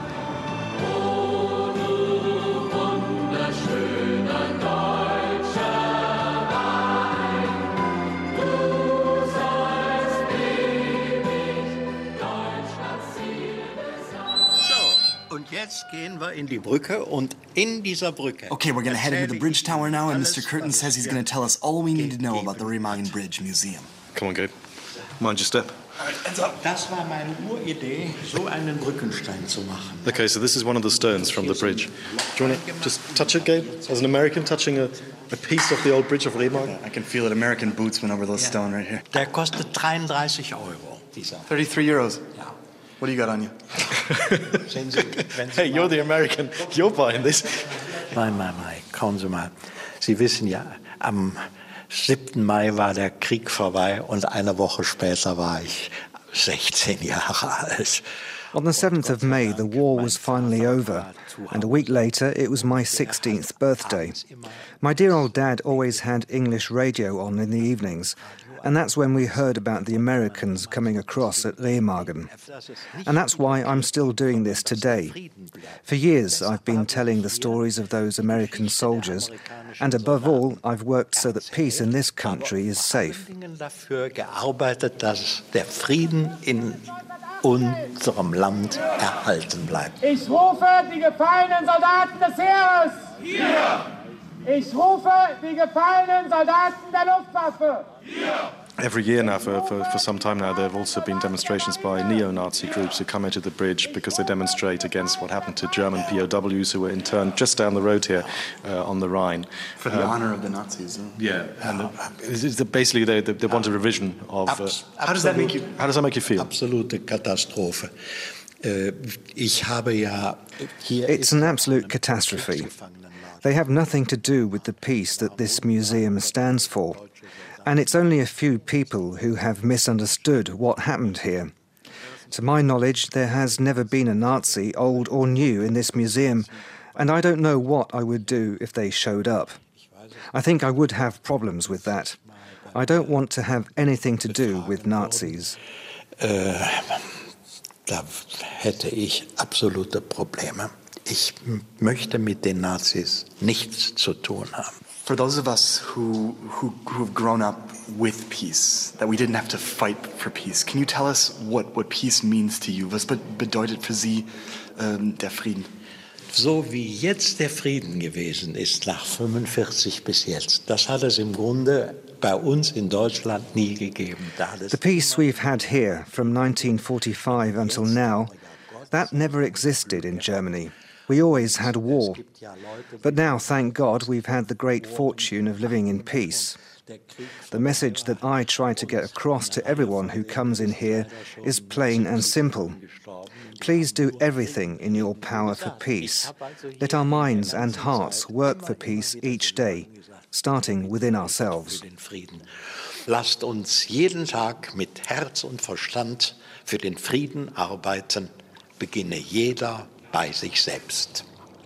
[SPEAKER 12] Und jetzt gehen wir in die Brücke und in dieser Brücke.
[SPEAKER 13] Okay, we're gonna head into the bridge tower now, and Mr. Curtin says he's gonna tell us all we need to know about the Remagen Bridge Museum.
[SPEAKER 1] Come on, Gabe. Mind your step.
[SPEAKER 12] Das war meine Uridee, so einen Brückenstein zu machen.
[SPEAKER 1] Okay, so this is one of the stones from the bridge. Do you want to just touch it, Gabe? As an American touching a piece of the old bridge of Remagen?
[SPEAKER 2] I can feel it. American boots went over this stone right here.
[SPEAKER 12] Der kostet 33 €, dieser.
[SPEAKER 2] 33 euros.
[SPEAKER 12] Ja.
[SPEAKER 2] What do you got on you?
[SPEAKER 1] Hey, you're the American. You're buying this.
[SPEAKER 12] Nein, kommen Sie mal. Sie wissen ja, am 7. Mai war der Krieg vorbei und eine Woche später war ich 16 Jahre alt.
[SPEAKER 14] On the 7th of May, the war was finally over, and a week later, it was my 16th birthday. My dear old dad always had English radio on in the evenings, And that's when we heard about the Americans coming across at Remagen. And that's why I'm still doing this today. For years, I've been telling the stories of those American soldiers, and above all, I've worked so that peace in this country is safe.
[SPEAKER 12] Dafür gearbeitet, dass der Frieden in unserem Land erhalten bleibt.
[SPEAKER 8] Ich rufe die gefallenen Soldaten des Heeres! Hier! Ich rufe die gefallenen Soldaten der Luftwaffe! Hier!
[SPEAKER 1] Every year now, for some time now, there have also been demonstrations by neo-Nazi groups who come into the bridge because they demonstrate against what happened to German POWs who were interned just down the road here on the Rhine.
[SPEAKER 2] For the honor of the Nazis.
[SPEAKER 1] Yeah, and basically they want a revision of...
[SPEAKER 2] how does that make you...
[SPEAKER 1] How does that make you feel?
[SPEAKER 12] Absolute Katastrophe. Ich habe ja hier...
[SPEAKER 14] It's an absolute catastrophe. They have nothing to do with the peace that this museum stands for. And it's only a few people who have misunderstood what happened here. To my knowledge, there has never been a Nazi, old or new, in this museum, and I don't know what I would do if they showed up. I think I would have problems with that. I don't want to have anything to do with Nazis.
[SPEAKER 12] Da hätte ich absolute Probleme. Ich möchte mit den Nazis nichts zu tun haben.
[SPEAKER 2] For those of us who've grown up with peace, that we didn't have to fight for peace, can you tell us what peace means to you? Was bedeutet für Sie der Frieden?
[SPEAKER 12] So wie jetzt der Frieden gewesen ist, nach 45 bis jetzt, das hat es im Grunde bei uns in Deutschland nie gegeben.
[SPEAKER 14] The peace we've had here from 1945 until now, that never existed in Germany. We always had war. But now, thank God, we've had the great fortune of living in peace. The message that I try to get across to everyone who comes in here is plain and simple. Please do everything in your power for peace. Let our minds and hearts work for peace each day, starting within ourselves.
[SPEAKER 12] Lasst uns jeden Tag mit Herz und Verstand für den Frieden arbeiten. Beginne jeder bei sich selbst.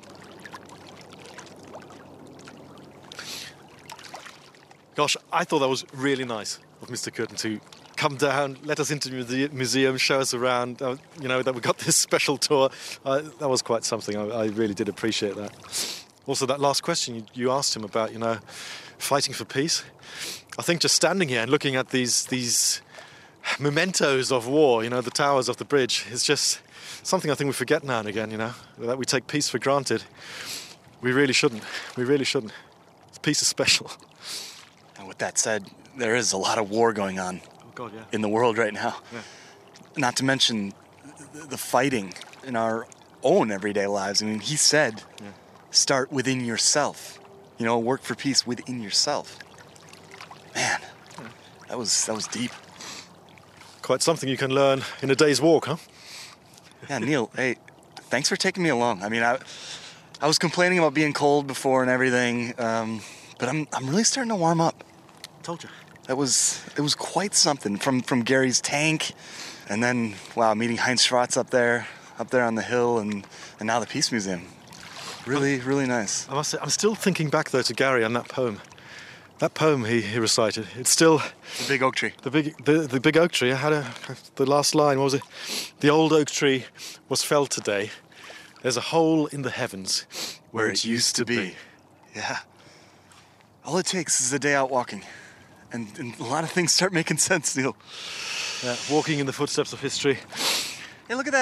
[SPEAKER 1] Gosh, I thought that was really nice of Mr. Curtin to come down, let us into the museum, show us around, that we got this special tour. That was quite something. I really did appreciate that. Also, that last question you asked him about, fighting for peace. I think just standing here and looking at these mementos of war, the towers of the bridge, is just something I think we forget now and again, that we take peace for granted. We really shouldn't. We really shouldn't. Peace is special.
[SPEAKER 2] And with that said, there is a lot of war going on in the world right now.
[SPEAKER 1] Yeah.
[SPEAKER 2] Not to mention the fighting in our own everyday lives. I mean, he said, start within yourself. Work for peace within yourself. Man, that was deep.
[SPEAKER 1] Quite something you can learn in a day's walk, huh?
[SPEAKER 2] Yeah, Neil, hey, thanks for taking me along. I mean, I was complaining about being cold before and everything, but I'm really starting to warm up.
[SPEAKER 1] Told you.
[SPEAKER 2] It was quite something from Gary's tank, and then meeting Heinz Schwartz up there on the hill, and now the Peace Museum. Really, really nice.
[SPEAKER 1] I must say, I'm still thinking back though to Gary and that poem. That poem he recited. It's still
[SPEAKER 2] the big oak tree.
[SPEAKER 1] The big oak tree. I had the last line. What was it? The old oak tree was felled today. There's a hole in the heavens
[SPEAKER 2] where it used to be. Yeah. All it takes is a day out walking. And a lot of things start making sense, Neil.
[SPEAKER 1] Yeah, walking in the footsteps of history.
[SPEAKER 2] Hey, look at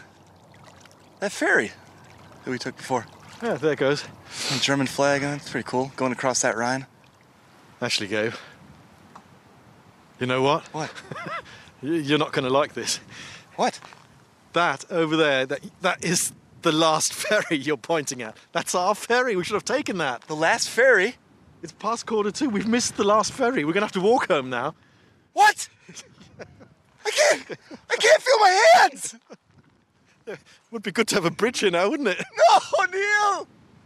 [SPEAKER 2] that ferry that we took before.
[SPEAKER 1] Yeah, there it goes.
[SPEAKER 2] The German flag on it. It's pretty cool. Going across that Rhine.
[SPEAKER 1] Actually, Gabe, you know what?
[SPEAKER 2] What?
[SPEAKER 1] You're not going to like this.
[SPEAKER 2] What?
[SPEAKER 1] That over there, that is the last ferry you're pointing at. That's our ferry. We should have taken that.
[SPEAKER 2] The last ferry?
[SPEAKER 1] It's past 2:45. We've missed the last ferry. We're going to have to walk home now.
[SPEAKER 2] What? I can't feel my hands!
[SPEAKER 1] Would be good to have a bridge here now, wouldn't it?
[SPEAKER 2] No, Neil!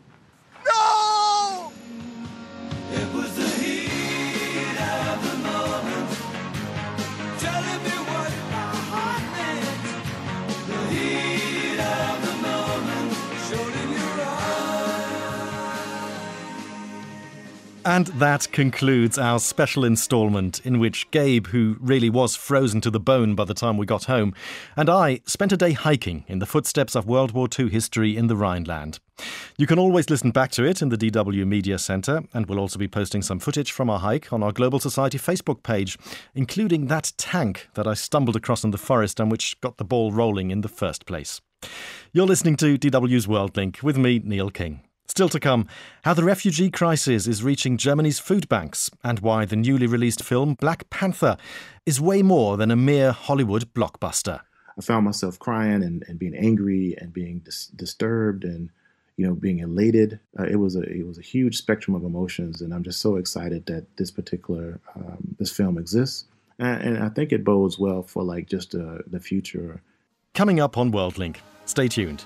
[SPEAKER 2] No!
[SPEAKER 8] It was the heat of the moment, telling me what my heart meant. The heat of the moment showed in your eyes.
[SPEAKER 15] And that concludes our special instalment in which Gabe, who really was frozen to the bone by the time we got home, and I spent a day hiking in the footsteps of World War II history in the Rhineland. You can always listen back to it in the DW Media Centre, and we'll also be posting some footage from our hike on our Global Society Facebook page, including that tank that I stumbled across in the forest and which got the ball rolling in the first place. You're listening to DW's World Link with me, Neil King. Still to come, how the refugee crisis is reaching Germany's food banks and why the newly released film Black Panther is way more than a mere Hollywood blockbuster.
[SPEAKER 16] I found myself crying and being angry and being disturbed and, being elated. It was a huge spectrum of emotions, and I'm just so excited that this particular this film exists. And I think it bodes well for just the future.
[SPEAKER 15] Coming up on World Link. Stay tuned.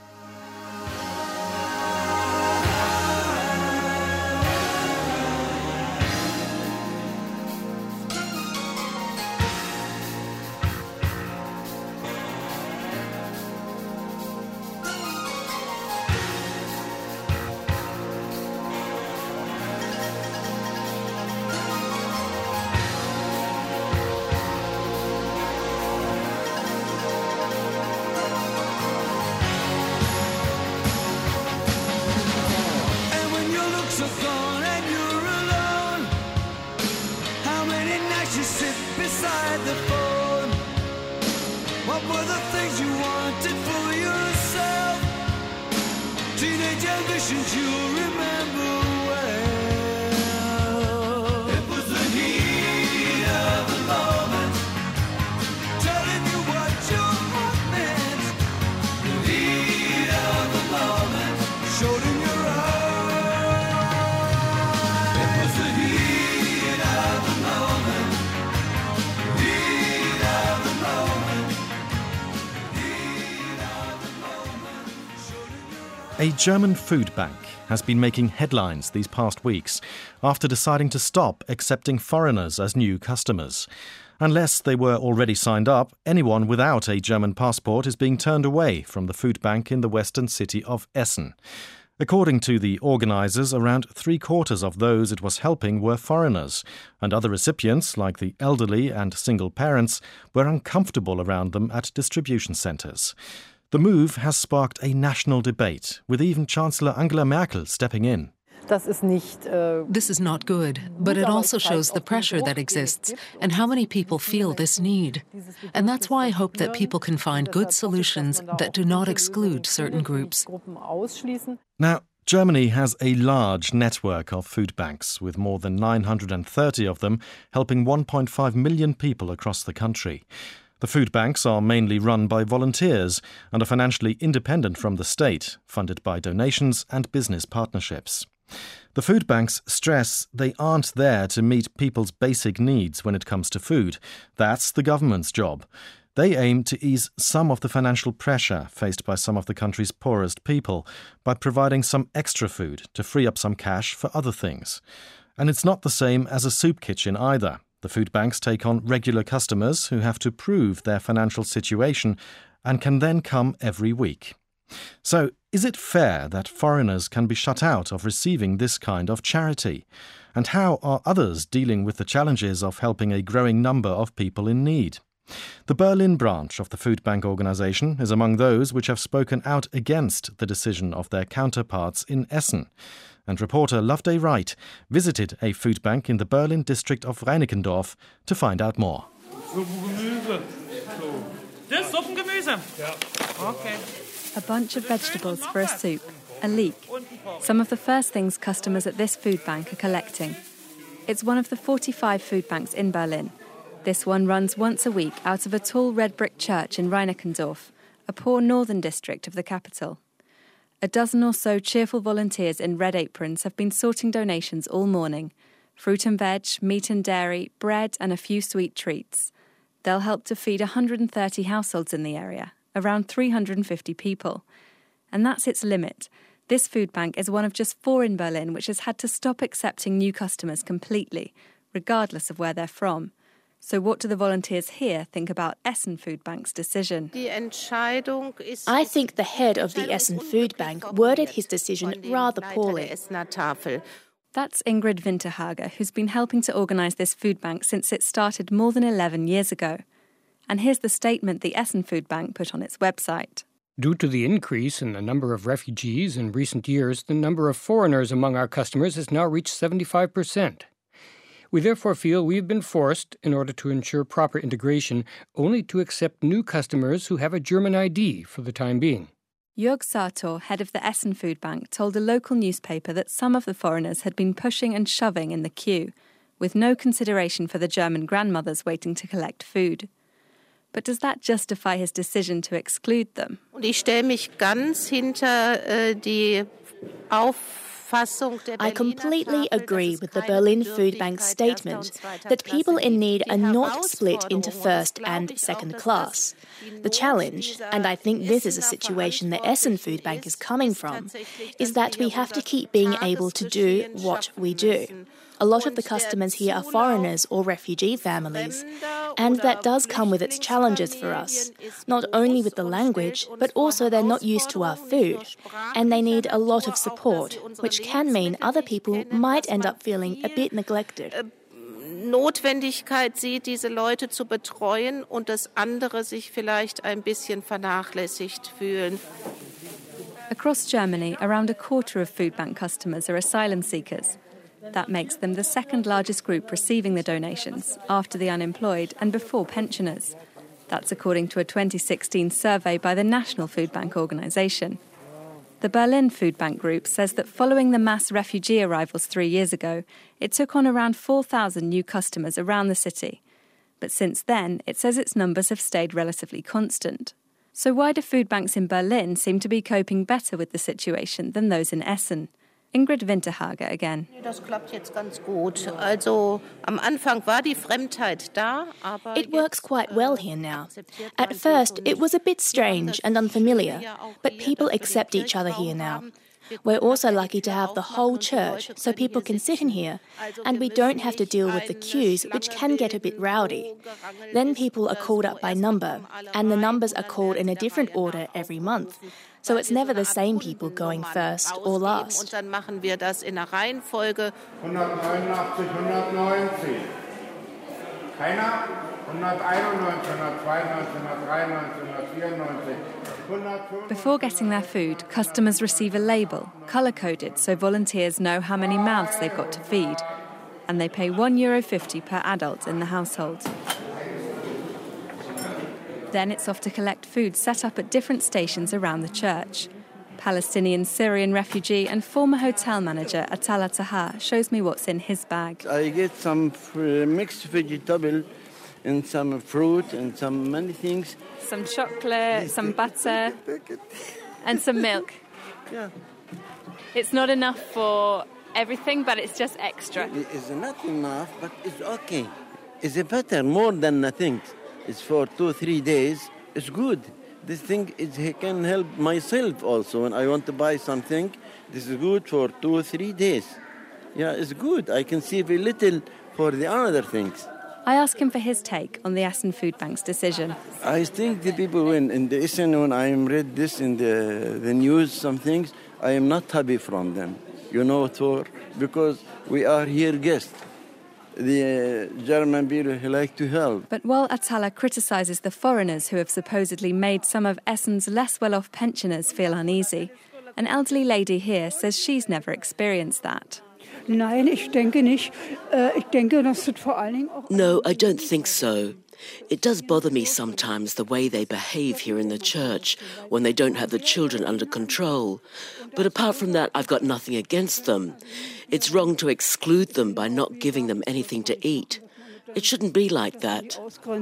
[SPEAKER 15] A German food bank has been making headlines these past weeks after deciding to stop accepting foreigners as new customers. Unless they were already signed up, anyone without a German passport is being turned away from the food bank in the western city of Essen. According to the organisers, around 3/4 of those it was helping were foreigners, and other recipients, like the elderly and single parents, were uncomfortable around them at distribution centres. The move has sparked a national debate, with even Chancellor Angela Merkel stepping in.
[SPEAKER 17] This is not good, but it also shows the pressure that exists and how many people feel this need. And that's why I hope that people can find good solutions that do not exclude certain groups.
[SPEAKER 15] Now, Germany has a large network of food banks, with more than 930 of them helping 1.5 million people across the country. The food banks are mainly run by volunteers and are financially independent from the state, funded by donations and business partnerships. The food banks stress they aren't there to meet people's basic needs when it comes to food. That's the government's job. They aim to ease some of the financial pressure faced by some of the country's poorest people by providing some extra food to free up some cash for other things. And it's not the same as a soup kitchen either. The food banks take on regular customers who have to prove their financial situation and can then come every week. So, is it fair that foreigners can be shut out of receiving this kind of charity? And how are others dealing with the challenges of helping a growing number of people in need? The Berlin branch of the food bank organisation is among those which have spoken out against the decision of their counterparts in Essen. And reporter Loveday Wright visited a food bank in the Berlin district of Reinickendorf to find out more.
[SPEAKER 18] Das Suppengemüse? Okay.
[SPEAKER 19] A bunch of vegetables for a soup, a leek. Some of the first things customers at this food bank are collecting. It's one of the 45 food banks in Berlin. This one runs once a week out of a tall red brick church in Reinickendorf, a poor northern district of the capital. A dozen or so cheerful volunteers in red aprons have been sorting donations all morning. Fruit and veg, meat and dairy, bread and a few sweet treats. They'll help to feed 130 households in the area, around 350 people. And that's its limit. This food bank is one of just 4 in Berlin which has had to stop accepting new customers completely, regardless of where they're from. So what do the volunteers here think about Essen Food Bank's decision?
[SPEAKER 20] I think the head of the Essen Food Bank worded his decision rather poorly.
[SPEAKER 19] That's Ingrid Winterhager, who's been helping to organise this food bank since it started more than 11 years ago. And here's the statement the Essen Food Bank put on its website.
[SPEAKER 21] Due to the increase in the number of refugees in recent years, the number of foreigners among our customers has now reached 75%. We therefore feel we have been forced, in order to ensure proper integration, only to accept new customers who have a German ID for the time being.
[SPEAKER 19] Jörg Sartor, head of the Essen Food Bank, told a local newspaper that some of the foreigners had been pushing and shoving in the queue, with no consideration for the German grandmothers waiting to collect food. But does that justify his decision to exclude them?
[SPEAKER 20] Ich stelle mich ganz hinter die
[SPEAKER 22] I completely agree with the Berlin Food Bank's statement that people in need are not split into first and second class. The challenge, and I think this is a situation the Essen Food Bank is coming from, is that we have to keep being able to do what we do. A lot of the customers here are foreigners or refugee families, and that does come with its challenges for us, not only with the language, but also they're not used to our food, and they need a lot of support, which can mean other people might end up feeling a bit neglected.
[SPEAKER 20] Notwendigkeit sieht, diese Leute zu betreuen und dass andere sich vielleicht ein bisschen vernachlässigt fühlen.
[SPEAKER 19] Across Germany, around a quarter of food bank customers are asylum seekers. That makes them the second largest group receiving the donations, after the unemployed and before pensioners. That's according to a 2016 survey by the National Food Bank Organisation. The Berlin Food Bank Group says that following the mass refugee arrivals 3 years ago, it took on around 4,000 new customers around the city. But since then, it says its numbers have stayed relatively constant. So why do food banks in Berlin seem to be coping better with the situation than those in Essen? Ingrid Winterhager again.
[SPEAKER 20] Das klappt jetzt ganz gut. Also am Anfang war die Fremdheit da, aber
[SPEAKER 22] it works quite well here now. At first, it was a bit strange and unfamiliar, but people accept each other here now. We're also lucky to have the whole church, so people can sit in here, and we don't have to deal with the queues, which can get a bit rowdy. Then people are called up by number, and the numbers are called in a different order every month. So it's never the same people going first or last.
[SPEAKER 20] Und dann machen wir das in der Reihenfolge.
[SPEAKER 23] 189, 190. Keiner? 191, 192, 193, 194.
[SPEAKER 19] Before getting their food, customers receive a label, colour-coded so volunteers know how many mouths they've got to feed. And they pay €1.50 per adult in the household. Then it's off to collect food set up at different stations around the church. Palestinian Syrian refugee and former hotel manager Atala Taha shows me what's in his bag.
[SPEAKER 24] I get some mixed vegetable and some fruit and some many things.
[SPEAKER 19] Some chocolate, some butter, and some milk.
[SPEAKER 24] Yeah.
[SPEAKER 19] It's not enough for everything, but it's just extra.
[SPEAKER 24] It's not enough, but it's okay. It's better, more than nothing. It's for 2-3 days. It's good. This thing can help myself also. When I want to buy something, this is good for 2-3 days. Yeah, it's good. I can save a little for the other things.
[SPEAKER 19] I ask him for his take on the Essen Food Bank's decision.
[SPEAKER 24] I think the people in the Essen, when I read this in the news, some things, I am not happy from them. You know, because we are here guests. The German people who like to help.
[SPEAKER 19] But while Atala criticises the foreigners who have supposedly made some of Essen's less well-off pensioners feel uneasy, an elderly lady here says she's never experienced that.
[SPEAKER 25] No, I don't think so.
[SPEAKER 26] It does bother me sometimes the way they behave here in the church when they don't have the children under control. But apart from that, I've got nothing against them. It's wrong to exclude them by not giving them anything to eat. It shouldn't be like that.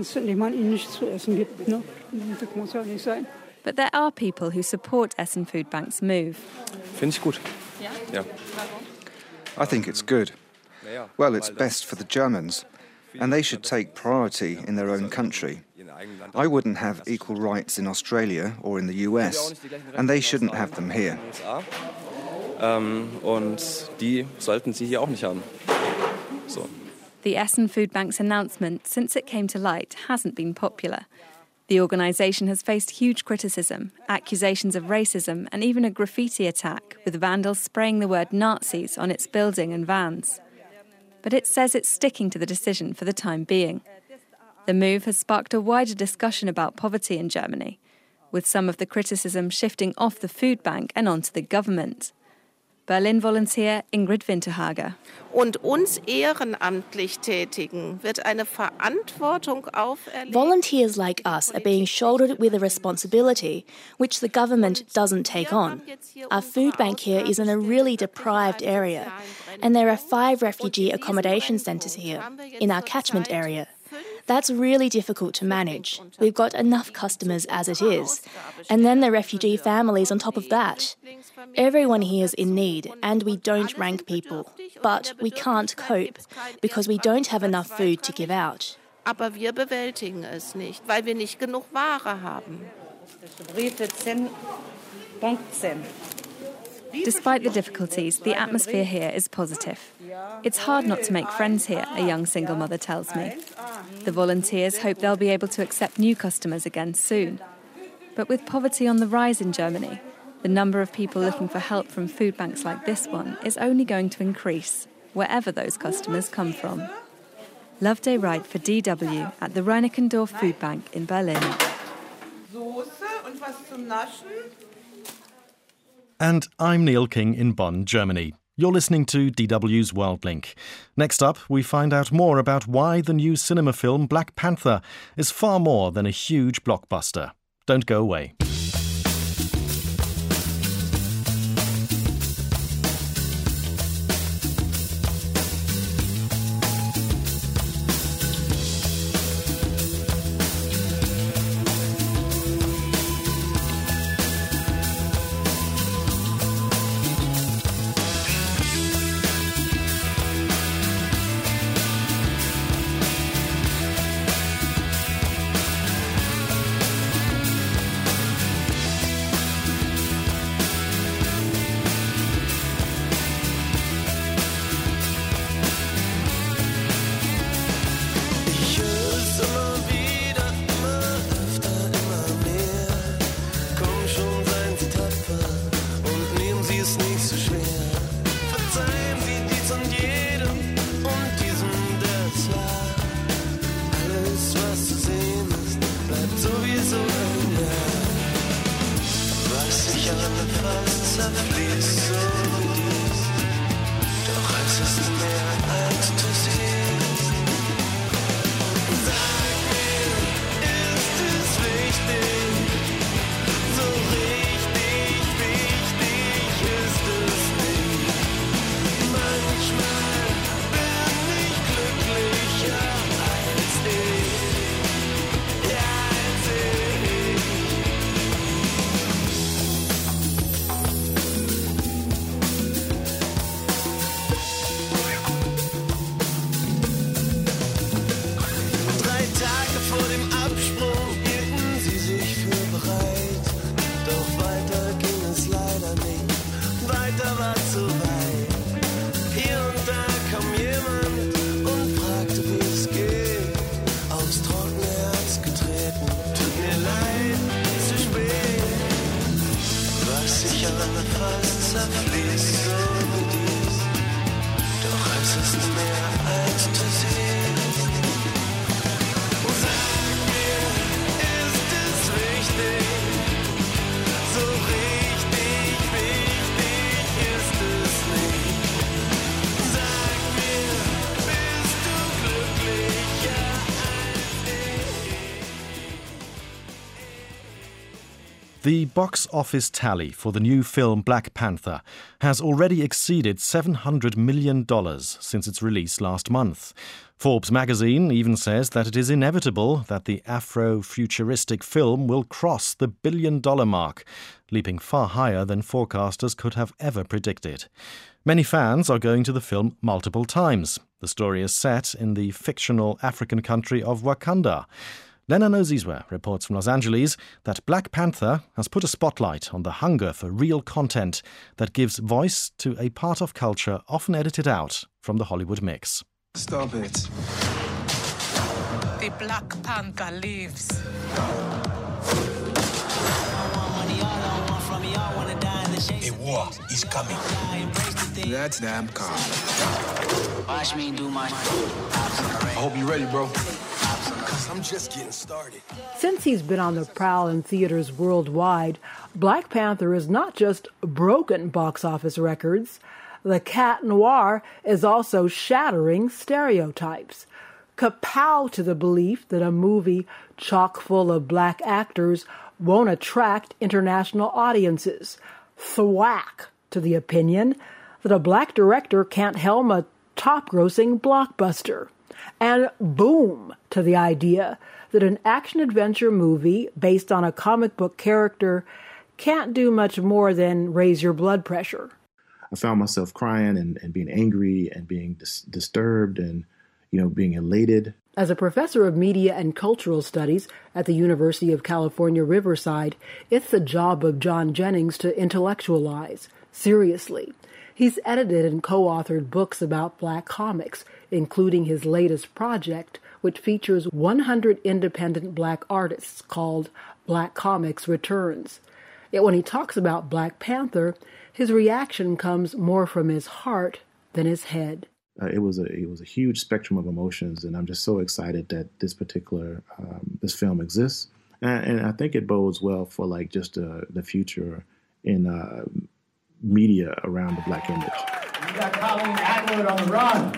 [SPEAKER 19] But there are people who support Essen Food Bank's move.
[SPEAKER 27] Finde ich gut.
[SPEAKER 19] Yeah?
[SPEAKER 14] I think it's good. Well, it's best for the Germans, and they should take priority in their own country. I wouldn't have equal rights in Australia or in the US, and they shouldn't have them here.
[SPEAKER 27] Und die sollten sie hier auch nicht haben. So.
[SPEAKER 19] The Essen Food Bank's announcement, since it came to light, hasn't been popular. The organisation has faced huge criticism, accusations of racism, and even a graffiti attack, with vandals spraying the word Nazis on its building and vans. But it says it's sticking to the decision for the time being. The move has sparked a wider discussion about poverty in Germany, with some of the criticism shifting off the food bank and onto the government. Berlin volunteer Ingrid Winterhager.
[SPEAKER 20] Und uns ehrenamtlich Tätigen wird eine Verantwortung auferlegt.
[SPEAKER 22] Volunteers like us are being shouldered with a responsibility which the government doesn't take on. Our food bank here is in a really deprived area, and there are 5 refugee accommodation centres here, in our catchment area. That's really difficult to manage. We've got enough customers as it is, and then the refugee families on top of that. Everyone here is in need, and we don't rank people. But we can't cope, because we don't have enough food to give out.
[SPEAKER 20] Aber wir bewältigen es nicht, weil wir nicht genug Ware haben.
[SPEAKER 19] Despite the difficulties, the atmosphere here is positive. It's hard not to make friends here, a young single mother tells me. The volunteers hope they'll be able to accept new customers again soon. But with poverty on the rise in Germany, the number of people looking for help from food banks like this one is only going to increase, wherever those customers come from. Loveday Wright for DW at the Reinickendorf Food Bank in Berlin.
[SPEAKER 15] And I'm Neil King in Bonn, Germany. You're listening to DW's World Link. Next up, we find out more about why the new cinema film Black Panther is far more than a huge blockbuster. Don't go away. The box office tally for the new film Black Panther has already exceeded $700 million since its release last month. Forbes magazine even says that it is inevitable that the Afro-futuristic film will cross the billion-dollar mark, leaping far higher than forecasters could have ever predicted. Many fans are going to the film multiple times. The story is set in the fictional African country of Wakanda. Lena Nozizwe reports from Los Angeles that Black Panther has put a spotlight on the hunger for real content that gives voice to a part of culture often edited out from the Hollywood mix.
[SPEAKER 3] Stop it. the Black Panther lives.
[SPEAKER 4] A war is coming.
[SPEAKER 6] That's damn calm.
[SPEAKER 4] Watch me do my. I hope you're ready, bro. Because I'm just getting started.
[SPEAKER 7] Since he's been on the prowl in theaters worldwide, Black Panther has not just broken box office records. The Cat Noir is also shattering stereotypes. Kapow to the belief that a movie chock full of black actors won't attract international audiences. Thwack to the opinion that a black director can't helm a top-grossing blockbuster. And boom to the idea that an action-adventure movie based on a comic book character can't do much more than raise your blood pressure.
[SPEAKER 16] I found myself crying and being angry and being disturbed and, being elated.
[SPEAKER 7] As a professor of media and cultural studies at the University of California, Riverside, it's the job of John Jennings to intellectualize, seriously. He's edited and co-authored books about black comics, including his latest project, which features 100 independent black artists called Black Comics Returns. Yet when he talks about Black Panther, his reaction comes more from his heart than his head.
[SPEAKER 16] It was a huge spectrum of emotions, and I'm just so excited that this particular this film exists, and I think it bodes well for just the future in media around the black image.
[SPEAKER 9] We got Colleen Atwood on the run.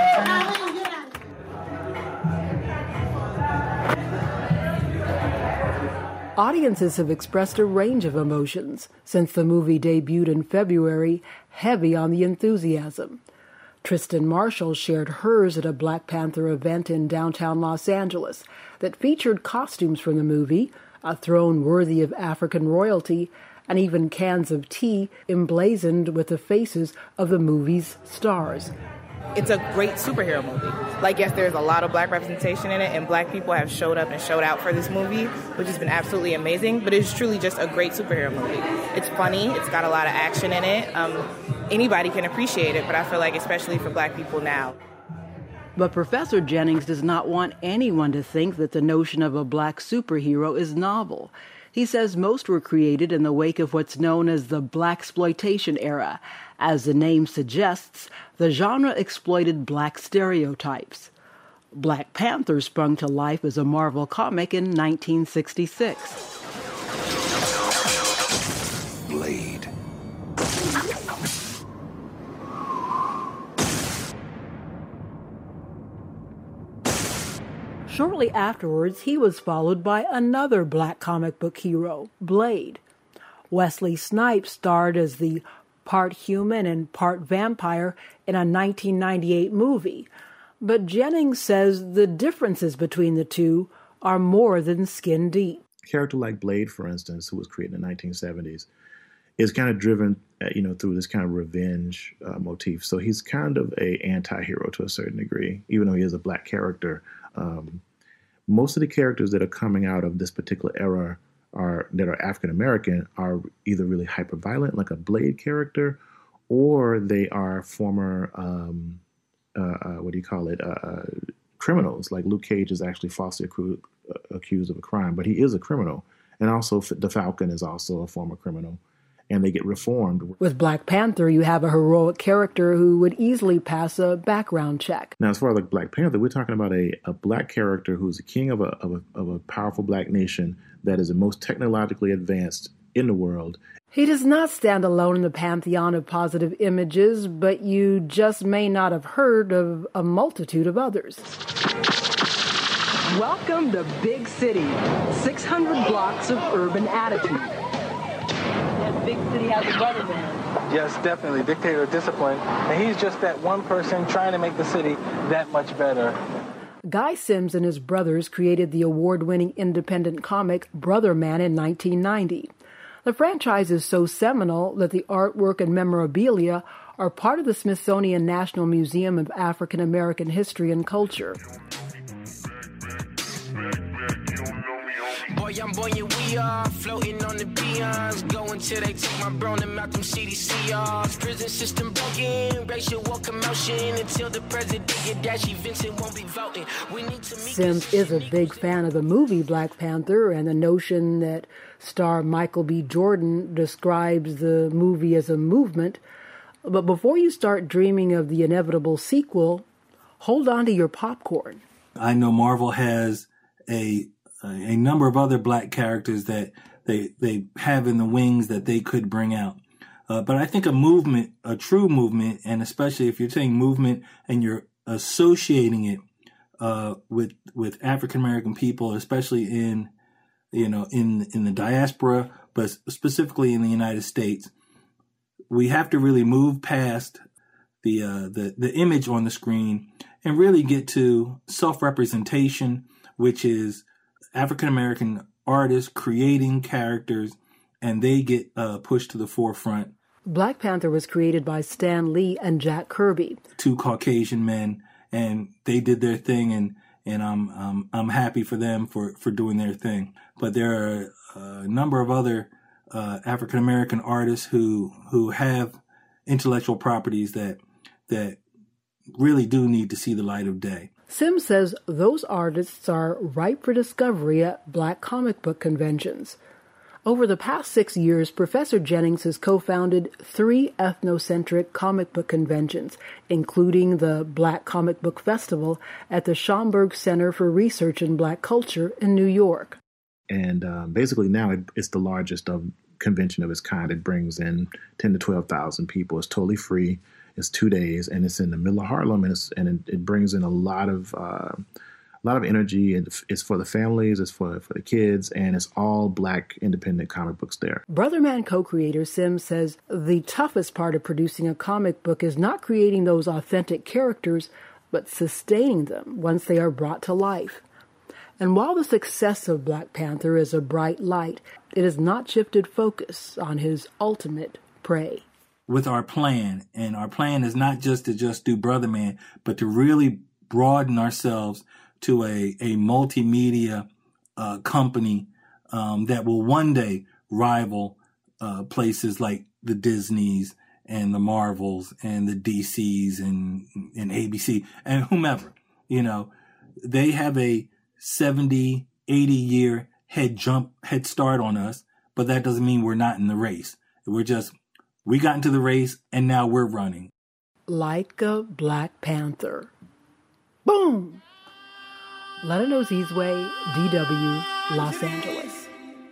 [SPEAKER 7] Audiences have expressed a range of emotions since the movie debuted in February, heavy on the enthusiasm. Tristan Marshall shared hers at a Black Panther event in downtown Los Angeles that featured costumes from the movie, a throne worthy of African royalty, and even cans of tea emblazoned with the faces of the movie's stars.
[SPEAKER 10] It's a great superhero movie. Yes, there's a lot of black representation in it, and black people have showed up and showed out for this movie, which has been absolutely amazing, but it's truly just a great superhero movie. It's funny, it's got a lot of action in it. Anybody can appreciate it, but I feel like especially for black people now.
[SPEAKER 7] But Professor Jennings does not want anyone to think that the notion of a black superhero is novel. He says most were created in the wake of what's known as the blaxploitation era. As the name suggests, the genre exploited black stereotypes. Black Panther sprung to life as a Marvel comic in 1966.
[SPEAKER 4] Blade.
[SPEAKER 7] Shortly afterwards, he was followed by another black comic book hero, Blade. Wesley Snipes starred as the part human and part vampire in a 1998 movie. But Jennings says the differences between the two are more than skin deep.
[SPEAKER 16] A character like Blade, for instance, who was created in the 1970s, is kind of driven, through this kind of revenge motif. So he's kind of a anti-hero to a certain degree, even though he is a black character. Most of the characters that are coming out of this particular era that are African American are either really hyper violent, like a Blade character, or they are former criminals. Like Luke Cage is actually falsely accused of a crime, but he is a criminal. And also the Falcon is also a former criminal, and they get reformed.
[SPEAKER 7] With Black Panther, you have a heroic character who would easily pass a background check.
[SPEAKER 16] Now, as far as Black Panther, we're talking about a black character who's the king of a powerful black nation that is the most technologically advanced in the world.
[SPEAKER 7] He does not stand alone in the pantheon of positive images, but you just may not have heard of a multitude of others.
[SPEAKER 11] Welcome to Big City, 600 blocks of urban attitude.
[SPEAKER 28] Big City has a better than.
[SPEAKER 29] Yes, definitely. Dictator discipline. And he's just that one person trying to make the city that much better.
[SPEAKER 7] Guy Sims and his brothers created the award-winning independent comic Brother Man in 1990. The franchise is so seminal that the artwork and memorabilia are part of the Smithsonian National Museum of African American History and Culture.
[SPEAKER 4] Boy, I'm buoyant, we are floating on the beyonds. Go until they take my bro and out them CDC yards. Prison system broken, racial war commotion. Until the president get dashy, Vincent won't be voting. We need to meet.
[SPEAKER 7] Sims is a big fan of the movie Black Panther, and the notion that star Michael B. Jordan describes the movie as a movement. But before you start dreaming of the inevitable sequel, hold on to your popcorn.
[SPEAKER 1] I know Marvel has a number of other black characters that they have in the wings that they could bring out. But I think a true movement, and especially if you're saying movement and you're associating it with African American people, especially in the diaspora, but specifically in the United States, we have to really move past the image on the screen and really get to self-representation, which is African American artists creating characters, and they get pushed to the forefront.
[SPEAKER 7] Black Panther was created by Stan Lee and Jack Kirby, 2
[SPEAKER 1] Caucasian men, and they did their thing, and I'm happy for them for doing their thing. But there are a number of other African American artists who have intellectual properties that really do need to see the light of day.
[SPEAKER 7] Sims says those artists are ripe for discovery at Black comic book conventions. Over the past 6 years, Professor Jennings has co-founded 3 ethnocentric comic book conventions, including the Black Comic Book Festival at the Schomburg Center for Research in Black Culture in New York.
[SPEAKER 16] And basically now it's the largest convention of its kind. It brings in 10 to 12,000 people. It's totally free. It's 2 days, and it's in the middle of Harlem, and it brings in a lot of energy. It's for the families, it's for the kids, and it's all Black independent comic books there.
[SPEAKER 7] Brother Man co-creator Sims says the toughest part of producing a comic book is not creating those authentic characters, but sustaining them once they are brought to life. And while the success of Black Panther is a bright light, it has not shifted focus on his ultimate prey.
[SPEAKER 1] With our plan, and our plan is not just to do Brother Man, but to really broaden ourselves to a multimedia company that will one day rival places like the Disneys and the Marvels and the DCs and ABC and whomever. They have a 70, 80-year head start on us, but that doesn't mean we're not in the race. We got into the race, and now we're running.
[SPEAKER 7] Like a Black Panther. Boom! Lena Nozizwe, DW, Los Angeles.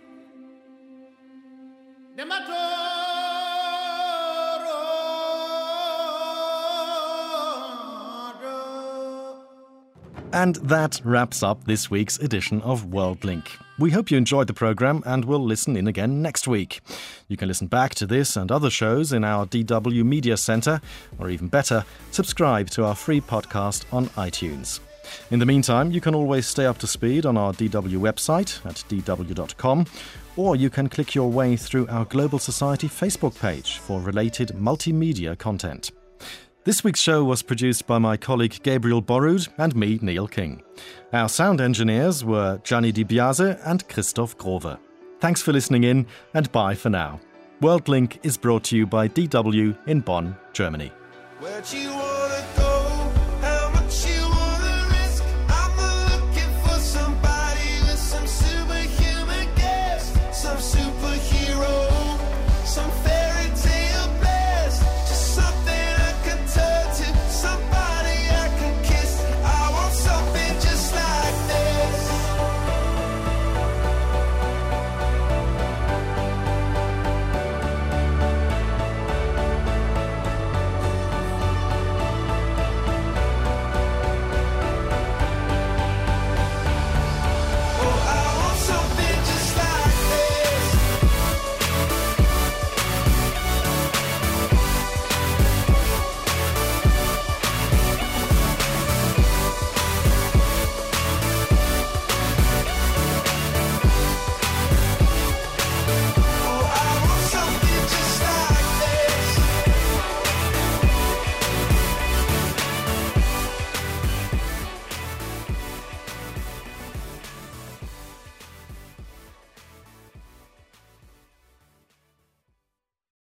[SPEAKER 15] And that wraps up this week's edition of WorldLink. We hope you enjoyed the programme and will listen in again next week. You can listen back to this and other shows in our DW Media Centre, or even better, subscribe to our free podcast on iTunes. In the meantime, you can always stay up to speed on our DW website at dw.com, or you can click your way through our Global Society Facebook page for related multimedia content. This week's show was produced by my colleague Gabriel Borrud and me, Neil King. Our sound engineers were Gianni Di Biase and Christoph Grover. Thanks for listening in, and bye for now. WorldLink is brought to you by DW in Bonn, Germany.
[SPEAKER 4] What you want?